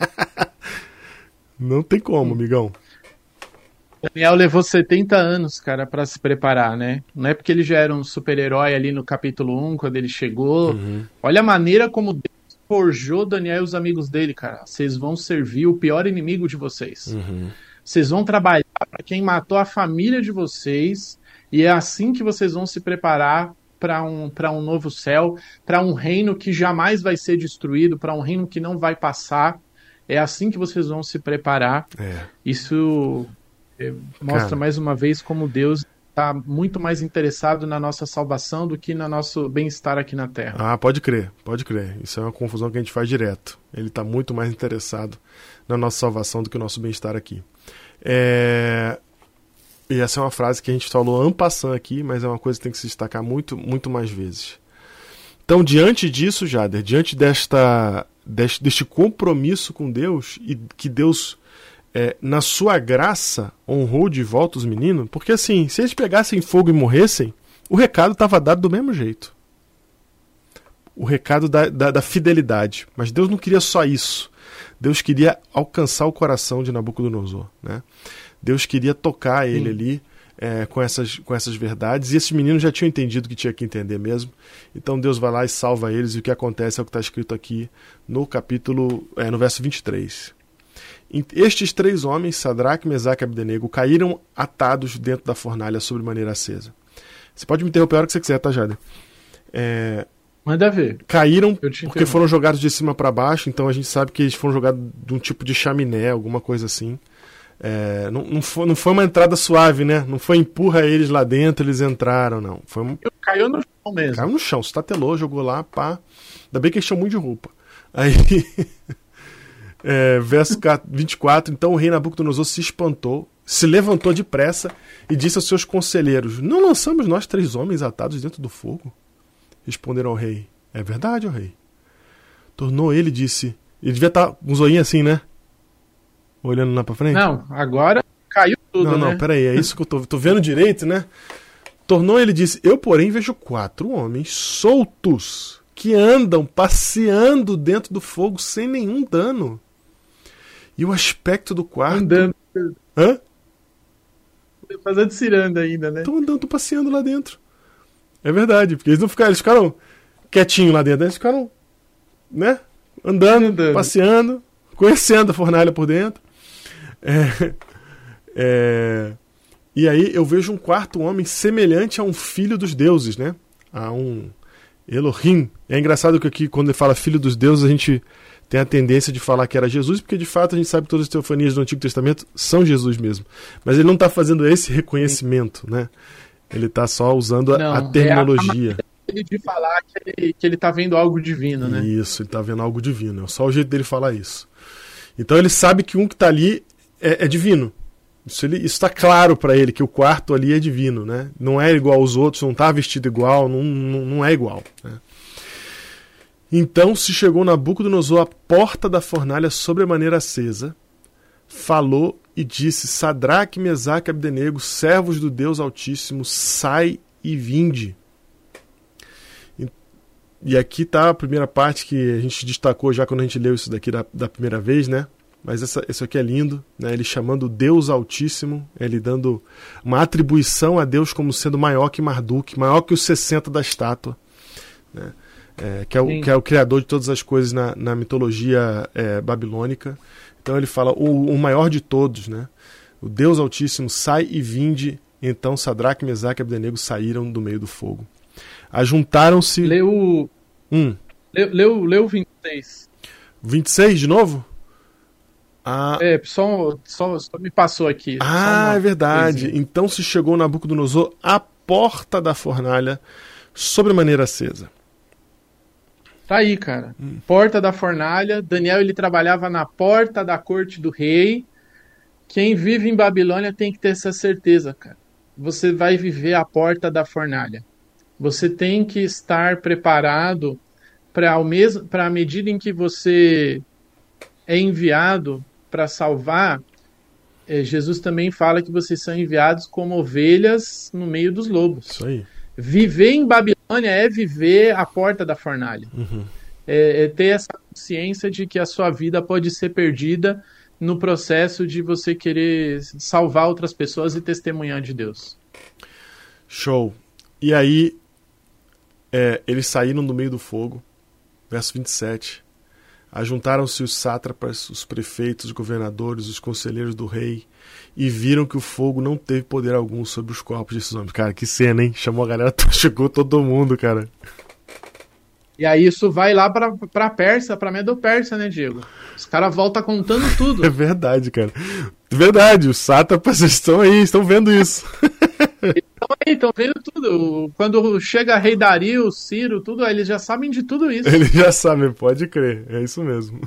S1: Não tem como, amigão.
S2: Daniel levou setenta anos, cara, pra se preparar, né? Não é porque ele já era um super-herói ali no capítulo um, quando ele chegou. Uhum. Olha a maneira como Deus forjou Daniel e os amigos dele, cara. Vocês vão servir o pior inimigo de vocês. Uhum. Vocês vão trabalhar para quem matou a família de vocês. E é assim que vocês vão se preparar para um, para um novo céu, para um reino que jamais vai ser destruído, para um reino que não vai passar. É assim que vocês vão se preparar. É. Isso... mostra Cara. mais uma vez como Deus está muito mais interessado na nossa salvação do que no nosso bem-estar aqui na Terra.
S1: Ah, pode crer, pode crer. Isso é uma confusão que a gente faz direto. Ele está muito mais interessado na nossa salvação do que o nosso bem-estar aqui. É... E essa é uma frase que a gente falou en passant aqui, mas é uma coisa que tem que se destacar muito, muito mais vezes. Então, diante disso, Jader, diante desta, deste, deste compromisso com Deus, e que Deus... É, na sua graça honrou de volta os meninos, porque assim, se eles pegassem fogo e morressem, O recado estava dado do mesmo jeito. O recado da, da, da fidelidade. Mas Deus não queria só isso. Deus queria alcançar o coração de Nabucodonosor, né? Deus queria tocar ele Sim. ali é, com, essas, com essas verdades. E esses meninos já tinham entendido que tinha que entender mesmo. Então Deus vai lá e salva eles. E o que acontece é o que está escrito aqui no capítulo, é, no verso vinte e três. Estes três homens, Sadraque, Mesaque e Abdenego, caíram atados dentro da fornalha sobre maneira acesa. Você pode me interromper a hora que você quiser, tá, Jader? É...
S2: Manda ver.
S1: Caíram porque foram jogados de cima para baixo, então a gente sabe que eles foram jogados de um tipo de chaminé, alguma coisa assim. É, não, não, foi, não foi uma entrada suave, né? Não foi empurra eles lá dentro, eles entraram, não. Foi um...
S2: Caiu no chão mesmo.
S1: Caiu no chão, se estatelou, jogou lá, pá. Ainda bem que eles tinham muito de roupa. Aí, é, verso vinte e quatro, então o rei Nabucodonosor se espantou, se levantou depressa e disse aos seus conselheiros: não lançamos nós três homens atados dentro do fogo? Responderam ao rei: é verdade, ó rei. Tornou ele e disse... Ele devia estar com um zoinho assim, né? Olhando lá pra frente.
S2: Não, agora caiu tudo,
S1: não,
S2: né?
S1: Não, não, peraí, é isso que eu tô, tô vendo direito, né? Tornou ele e disse: eu, porém, vejo quatro homens soltos que andam passeando dentro do fogo sem nenhum dano. E o aspecto do quarto...
S2: Andando.
S1: Hã?
S2: Fazendo ciranda ainda, né?
S1: Estão andando, estão passeando lá dentro. É verdade, porque eles não ficaram, eles ficaram quietinhos lá dentro, eles ficaram, né? Andando, andando. passeando, conhecendo a fornalha por dentro. É, é, e aí eu vejo um quarto homem semelhante a um filho dos deuses, né? A um Elohim. É engraçado que aqui, quando ele fala filho dos deuses, a gente tem a tendência de falar que era Jesus, porque de fato a gente sabe que todas as teofanias do Antigo Testamento são Jesus mesmo. Mas ele não está fazendo esse reconhecimento, né? Ele está só usando a, não, a terminologia.
S2: É a de falar que ele, que ele tá vendo algo divino, né?
S1: Isso, ele está vendo algo divino. É só o jeito dele falar isso. Então ele sabe que um que está ali é, é divino. Isso está claro para ele, que o quarto ali é divino, né? Não é igual aos outros, não está vestido igual, não, não, não é igual, né? Então se chegou Nabucodonosor à porta da fornalha sobremaneira acesa, falou e disse: Sadraque, Mesaque e Abdenego, servos do Deus Altíssimo, sai e vinde. E, e aqui está a primeira parte que a gente destacou já quando a gente leu isso daqui da, da primeira vez, né? Mas essa, isso aqui é lindo, né? Ele chamando Deus Altíssimo, ele dando uma atribuição a Deus como sendo maior que Marduk, maior que os sessenta da estátua, né? É, que, é o, que é o criador de todas as coisas na, na mitologia é, babilônica. Então ele fala, o, o maior de todos, né? O Deus Altíssimo, sai e vinde. Então Sadraque, Mesaque e Abdenego saíram do meio do fogo. Ajuntaram-se...
S2: Leu...
S1: Hum.
S2: Leu, leu, leu vinte e seis.
S1: vinte e seis de novo? Ah.
S2: É, só, só, só me passou aqui.
S1: Ah, é verdade. Coisinha. Então se chegou Nabucodonosor à porta da fornalha, sobremaneira acesa.
S2: Tá aí, cara. Hum. Porta da fornalha. Daniel, ele trabalhava na porta da corte do rei. Quem vive em Babilônia tem que ter essa certeza, cara. Você vai viver à porta da fornalha. Você tem que estar preparado para a medida em que você é enviado para salvar. É, Jesus também fala que vocês são enviados como ovelhas no meio dos lobos.
S1: Isso aí.
S2: Viver em Babilônia é viver à porta da fornalha.
S1: Uhum.
S2: É, é ter essa consciência de que a sua vida pode ser perdida no processo de você querer salvar outras pessoas e testemunhar de Deus.
S1: Show. E aí, é, eles saíram do meio do fogo, verso vinte e sete. Ajuntaram-se os sátrapas, os prefeitos, os governadores, os conselheiros do rei, e viram que o fogo não teve poder algum sobre os corpos desses homens. Cara, que cena, hein? Chamou a galera, chegou todo mundo, cara.
S2: E aí isso vai lá pra, pra Pérsia, pra Medo-Pérsia, né, Diego? Os caras voltam contando tudo.
S1: É verdade, cara. Verdade, os sátrapas estão aí, estão vendo isso.
S2: Estão aí, estão vendo tudo. Quando chega rei Dario, Ciro, tudo, eles já sabem de tudo isso.
S1: Eles já sabem, pode crer, é isso mesmo.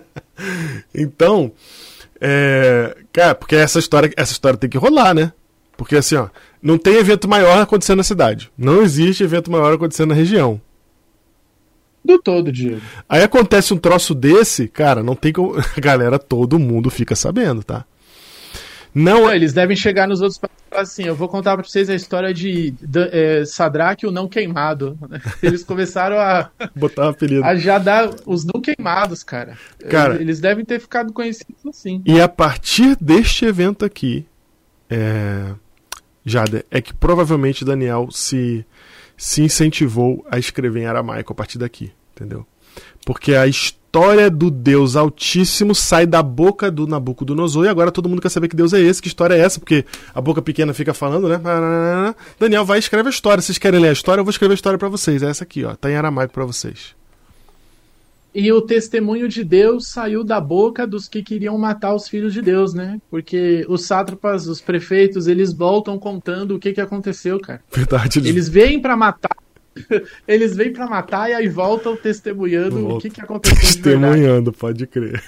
S1: Então, é, cara, porque essa história, essa história tem que rolar, né? Porque assim, ó, não tem evento maior acontecendo na cidade. Não existe evento maior acontecendo na região.
S2: Do todo, Diego.
S1: Aí acontece um troço desse, cara, não tem como... Galera, todo mundo fica sabendo, tá? Não,
S2: não eles devem chegar nos outros países Assim, eu vou contar pra vocês a história de, de é, Sadraque, o não queimado. Eles começaram a
S1: botar um apelido.
S2: A já dar os não queimados, cara.
S1: Cara,
S2: eles devem ter ficado conhecidos assim.
S1: E a partir deste evento aqui, é, Jader, é que provavelmente Daniel se, se incentivou a escrever em aramaico a partir daqui, entendeu? Porque a história do Deus Altíssimo sai da boca do Nabucodonosor e agora todo mundo quer saber que Deus é esse, que história é essa, porque a boca pequena fica falando, né? Daniel vai e escreve a história. Se vocês querem ler a história, eu vou escrever a história pra vocês. É essa aqui, ó. Tá em aramaico pra vocês.
S2: E o testemunho de Deus saiu da boca dos que queriam matar os filhos de Deus, né? Porque os sátrapas, os prefeitos, eles voltam contando o que, que aconteceu, cara.
S1: Verdade.
S2: Eles vêm pra matar. Eles vêm pra matar e aí voltam testemunhando Volta. o que, que aconteceu de verdade.
S1: Testemunhando, pode crer.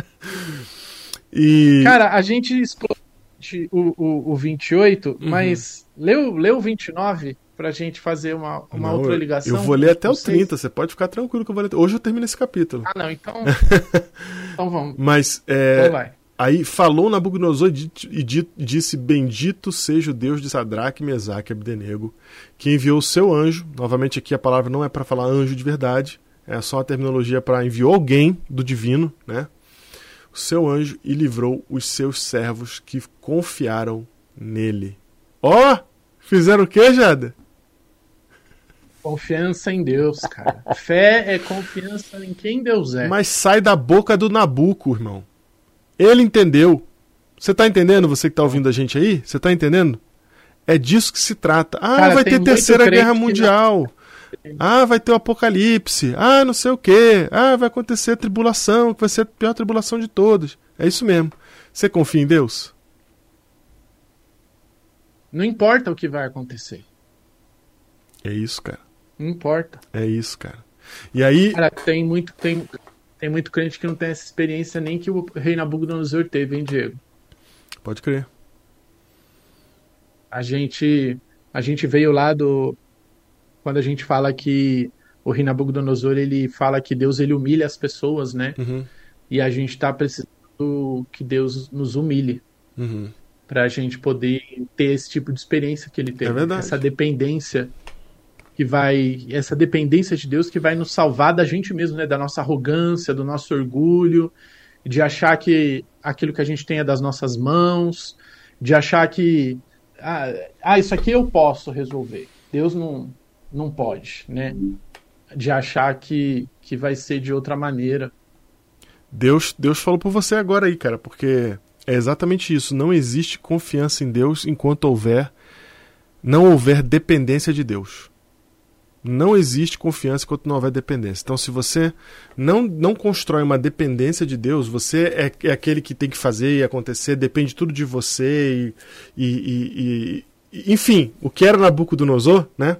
S1: E...
S2: Cara, a gente explorou o, o, o vinte e oito, uhum. mas leu, leu o vinte e nove pra gente fazer uma, uma
S1: não,
S2: outra ligação?
S1: Eu vou ler até o trinta, você pode ficar tranquilo que eu vou ler. Hoje eu termino esse capítulo.
S2: Ah, não, então... então vamos.
S1: Mas, é...
S2: então vai.
S1: Aí falou Nabucodonosor e disse: bendito seja o Deus de Sadraque, Mesaque e Abdenego, que enviou o seu anjo. Novamente aqui a palavra não é para falar anjo de verdade, é só a terminologia para enviou alguém do divino, né? O seu anjo, e livrou os seus servos que confiaram nele. Ó, oh, fizeram o quê, Jada?
S2: Confiança em Deus, cara. Fé é confiança em quem Deus é.
S1: Mas sai da boca do Nabuco, irmão. Ele entendeu. Você tá entendendo, você que tá ouvindo a gente aí? Você tá entendendo? É disso que se trata. Ah, Cara, vai ter terceira guerra mundial. Não... Ah, vai ter o apocalipse. Ah, não sei o quê. Ah, vai acontecer a tribulação, que vai ser a pior tribulação de todas. É isso mesmo. Você confia em Deus?
S2: Não importa o que vai acontecer.
S1: É isso, cara.
S2: Não importa.
S1: É isso, cara. E aí...
S2: Cara, tem muito... Tem... Tem muito crente que não tem essa experiência nem que o rei Nabucodonosor teve, hein, Diego?
S1: Pode crer.
S2: A gente, a gente veio lá do... Quando a gente fala que o rei Nabucodonosor, ele fala que Deus ele humilha as pessoas, né?
S1: Uhum.
S2: E a gente tá precisando que Deus nos humilhe.
S1: Uhum.
S2: Pra gente poder ter esse tipo de experiência que ele teve.
S1: É verdade.
S2: Essa dependência... que vai, essa dependência de Deus que vai nos salvar da gente mesmo, né? Da nossa arrogância, do nosso orgulho, de achar que aquilo que a gente tem é das nossas mãos, de achar que ah, ah isso aqui eu posso resolver, Deus não, não pode, né? De achar que, que vai ser de outra maneira.
S1: Deus, Deus falou por você agora aí, cara, porque é exatamente isso, não existe confiança em Deus enquanto houver, não houver dependência de Deus. Não existe confiança enquanto não houver dependência. Então, se você não, não constrói uma dependência de Deus, você é, é aquele que tem que fazer e acontecer, depende tudo de você, e, e, e, e enfim, o que era Nabucodonosor, né?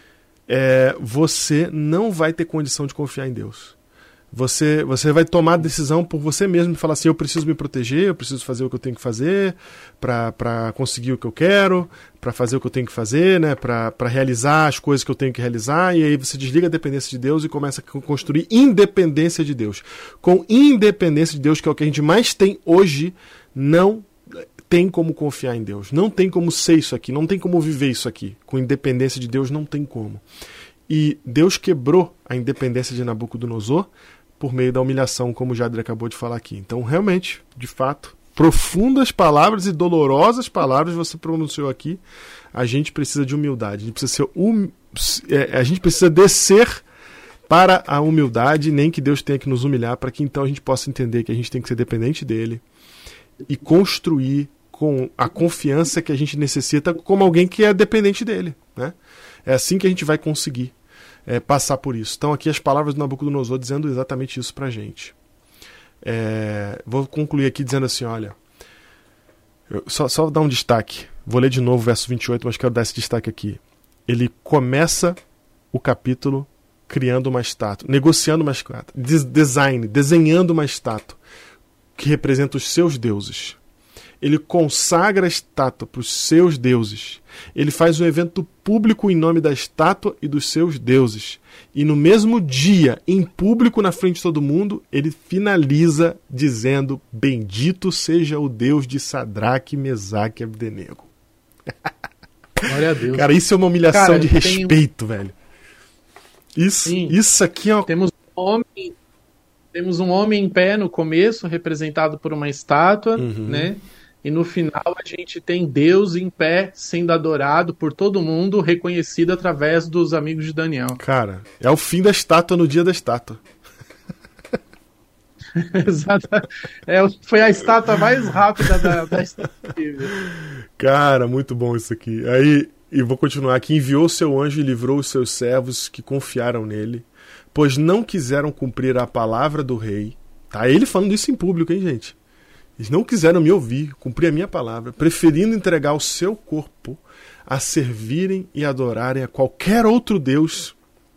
S1: É, você não vai ter condição de confiar em Deus. Você, você vai tomar a decisão por você mesmo e falar assim: eu preciso me proteger, eu preciso fazer o que eu tenho que fazer para conseguir o que eu quero, para fazer o que eu tenho que fazer, né, para realizar as coisas que eu tenho que realizar, e aí você desliga a dependência de Deus e começa a construir independência de Deus. Com independência de Deus, que é o que a gente mais tem hoje, não tem como confiar em Deus, não tem como ser isso aqui, não tem como viver isso aqui. Com independência de Deus não tem como. E Deus quebrou a independência de Nabucodonosor por meio da humilhação, como o Jader acabou de falar aqui. Então, realmente, de fato, profundas palavras e dolorosas palavras você pronunciou aqui. A gente precisa de humildade. A gente precisa ser hum... a gente precisa descer para a humildade, nem que Deus tenha que nos humilhar, para que então a gente possa entender que a gente tem que ser dependente dele e construir com a confiança que a gente necessita como alguém que é dependente dele, né? É assim que a gente vai conseguir É, passar por isso. Então aqui as palavras do Nabucodonosor dizendo exatamente isso pra gente. É, vou concluir aqui dizendo assim, olha, eu, só, só dar um destaque, vou ler de novo o verso vinte e oito, mas quero dar esse destaque aqui. Ele começa o capítulo criando uma estátua, negociando uma estátua, design, desenhando uma estátua que representa os seus deuses. Ele consagra a estátua para os seus deuses. Ele faz um evento público em nome da estátua e dos seus deuses. E no mesmo dia, em público na frente de todo mundo, ele finaliza dizendo: bendito seja o Deus de Sadraque, Mesaque e Abdenego.
S2: Glória a Deus.
S1: Cara, isso é uma humilhação
S2: Cara,
S1: de respeito,
S2: um...
S1: velho. Isso,
S2: Sim.
S1: isso aqui é uma...
S2: Temos um homem, temos um homem em pé no começo, representado por uma estátua,
S1: Uhum.
S2: né? E no final a gente tem Deus em pé, sendo adorado por todo mundo, reconhecido através dos amigos de Daniel.
S1: Cara, é o fim da estátua no dia da estátua.
S2: Exato. É, foi a estátua mais rápida da, da história.
S1: Cara, muito bom isso aqui. Aí, e vou continuar aqui. Enviou seu anjo e livrou os seus servos que confiaram nele, pois não quiseram cumprir a palavra do rei. Tá ele falando isso em público, hein, gente? Eles não quiseram me ouvir, cumprir a minha palavra, preferindo entregar o seu corpo a servirem e adorarem a qualquer outro Deus,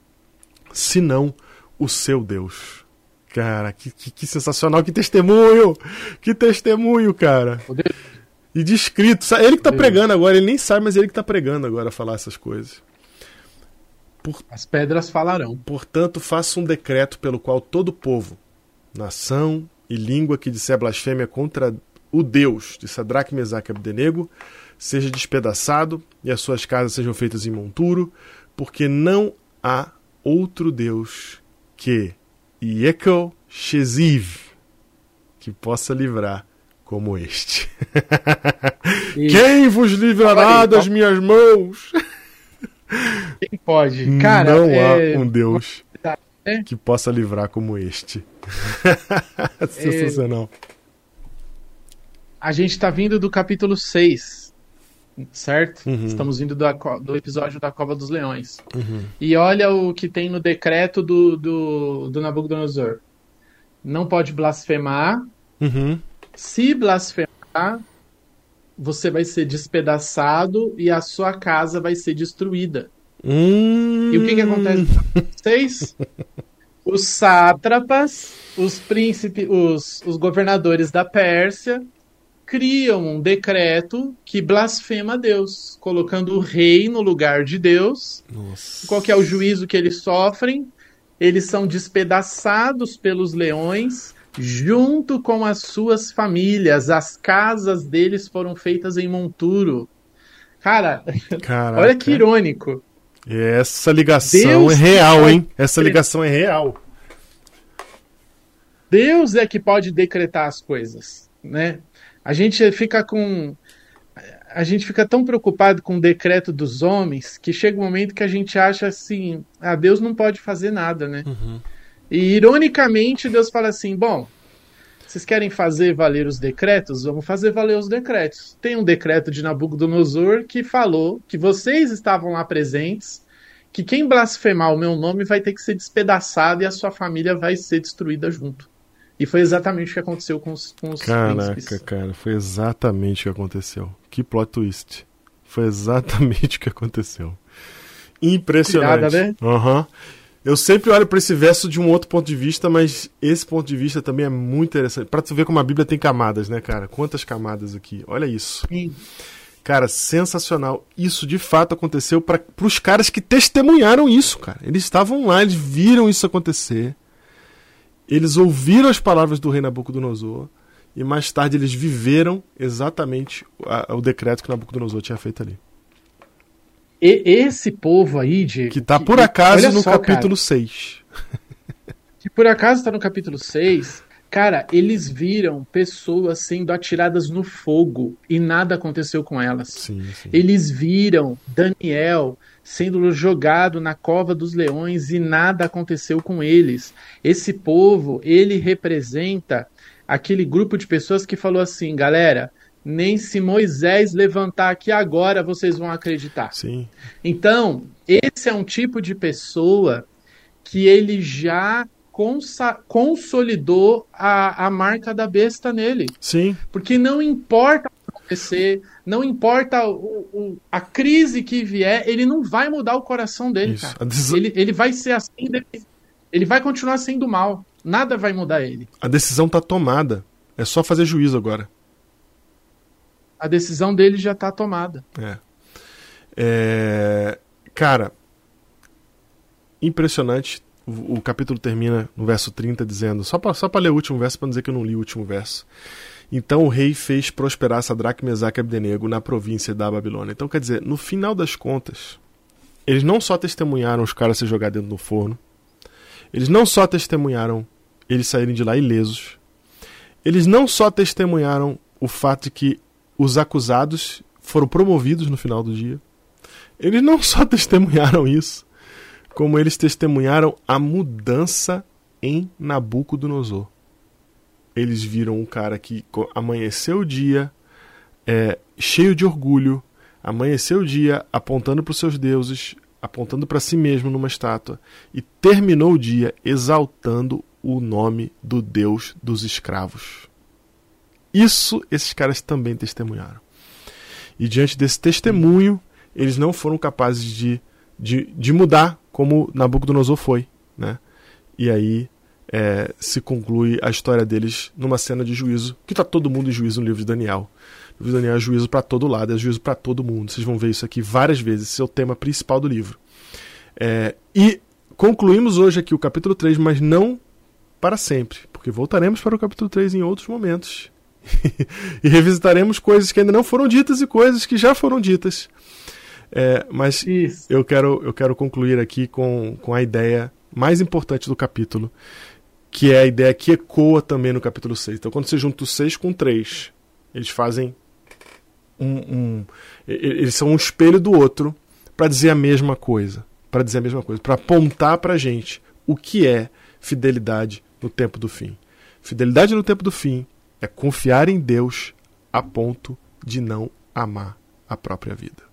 S1: senão o seu Deus. Cara, que, que, que sensacional, que testemunho! Que testemunho, cara! E descrito. Ele que tá pregando agora, ele nem sabe, mas ele que tá pregando agora falar essas coisas.
S2: Por... As pedras falarão.
S1: Portanto, faça um decreto pelo qual todo povo, nação e língua que disser blasfêmia contra o Deus de Sadraque, Mesaque e Abdenego seja despedaçado e as suas casas sejam feitas em monturo, porque não há outro Deus que Yekel Sheziv, que possa livrar como este. Quem vos livrará das minhas mãos?
S2: Quem pode? Cara,
S1: não
S2: é...
S1: há um Deus
S2: é...
S1: que possa livrar como este. Sensacional.
S2: É... A gente está vindo do capítulo seis, certo? Uhum. Estamos vindo do, do episódio da Cova dos Leões.
S1: Uhum.
S2: E olha o que tem no decreto do, do, do Nabucodonosor. Não pode blasfemar.
S1: Uhum.
S2: Se blasfemar, você vai ser despedaçado e a sua casa vai ser destruída.
S1: Hum...
S2: E o que, que acontece com vocês? Os sátrapas, os príncipes, os, os governadores da Pérsia criam um decreto que blasfema Deus, colocando o rei no lugar de Deus.
S1: Nossa.
S2: Qual que é o juízo que eles sofrem? Eles são despedaçados pelos leões, junto com as suas famílias. As casas deles foram feitas em monturo. Cara,
S1: Caraca.
S2: Olha que irônico.
S1: Essa ligação
S2: Deus
S1: é real, hein? Essa ligação é real.
S2: Deus é que pode decretar as coisas, né? A gente fica com... A gente fica tão preocupado com o decreto dos homens que chega um momento que a gente acha assim, ah, Deus não pode fazer nada, né?
S1: Uhum.
S2: E ironicamente Deus fala assim, bom, vocês querem fazer valer os decretos? Vamos fazer valer os decretos. Tem um decreto de Nabucodonosor que falou que vocês estavam lá presentes, que quem blasfemar o meu nome vai ter que ser despedaçado e a sua família vai ser destruída junto. E foi exatamente o que aconteceu com os, com os
S1: Caraca,
S2: príncipes.
S1: cara, foi exatamente o que aconteceu. Que plot twist. Foi exatamente o que aconteceu. Impressionante.
S2: Tirada, né?
S1: Uhum. Eu sempre olho para esse verso de um outro ponto de vista, mas esse ponto de vista também é muito interessante. Para tu ver como a Bíblia tem camadas, né, cara? Quantas camadas aqui. Olha isso.
S2: Sim.
S1: Cara, sensacional. Isso de fato aconteceu para os caras que testemunharam isso, cara. Eles estavam lá, eles viram isso acontecer. Eles ouviram as palavras do rei Nabucodonosor e mais tarde eles viveram exatamente a, o decreto que Nabucodonosor tinha feito ali.
S2: E esse povo aí, Diego...
S1: Que está por acaso
S2: olha
S1: no
S2: só,
S1: capítulo
S2: cara,
S1: seis.
S2: Que por acaso está no capítulo seis. Cara, eles viram pessoas sendo atiradas no fogo e nada aconteceu com elas.
S1: Sim, sim.
S2: Eles viram Daniel sendo jogado na cova dos leões e nada aconteceu com eles. Esse povo, ele representa aquele grupo de pessoas que falou assim, galera, nem se Moisés levantar aqui agora vocês vão acreditar.
S1: Sim.
S2: Então, esse é um tipo de pessoa que ele já consa- consolidou a, a marca da besta nele.
S1: Sim.
S2: Porque não importa o que acontecer, não importa o, o, a crise que vier, ele não vai mudar o coração dele,
S1: Isso.
S2: cara.
S1: Decisão...
S2: Ele, ele vai ser assim, ele vai continuar sendo mal. Nada vai mudar ele.
S1: A decisão está tomada. É só fazer juízo agora.
S2: A decisão dele já está tomada.
S1: É. É... Cara, impressionante. O capítulo termina no verso trinta dizendo, só para só para ler o último verso, para não dizer que eu não li o último verso. Então o rei fez prosperar Sadraque, Mesaque e Abdenego na província da Babilônia. Então, quer dizer, no final das contas, eles não só testemunharam os caras se jogar dentro do forno, eles não só testemunharam eles saírem de lá ilesos, eles não só testemunharam o fato de que os acusados foram promovidos no final do dia, eles não só testemunharam isso, como eles testemunharam a mudança em Nabucodonosor. Eles viram um cara que amanheceu o dia é, cheio de orgulho, amanheceu o dia apontando para os seus deuses, apontando para si mesmo numa estátua, e terminou o dia exaltando o nome do Deus dos escravos. Isso esses caras também testemunharam. E diante desse testemunho, eles não foram capazes de, de, de mudar como Nabucodonosor foi, né? E aí é, se conclui a história deles numa cena de juízo, que está todo mundo em juízo no livro de Daniel. O livro de Daniel é juízo para todo lado, é juízo para todo mundo. Vocês vão ver isso aqui várias vezes, esse é o tema principal do livro. É, e concluímos hoje aqui o capítulo três, mas não para sempre, porque voltaremos para o capítulo três em outros momentos. E revisitaremos coisas que ainda não foram ditas e coisas que já foram ditas. É, mas eu quero, eu quero concluir aqui com, com a ideia mais importante do capítulo, que é a ideia que ecoa também no capítulo seis. Então, quando você junta o seis com o três, eles fazem um, um, eles são um espelho do outro para dizer a mesma coisa, para dizer a mesma coisa, para apontar para a gente o que é fidelidade no tempo do fim. Fidelidade no tempo do fim é confiar em Deus a ponto de não amar a própria vida.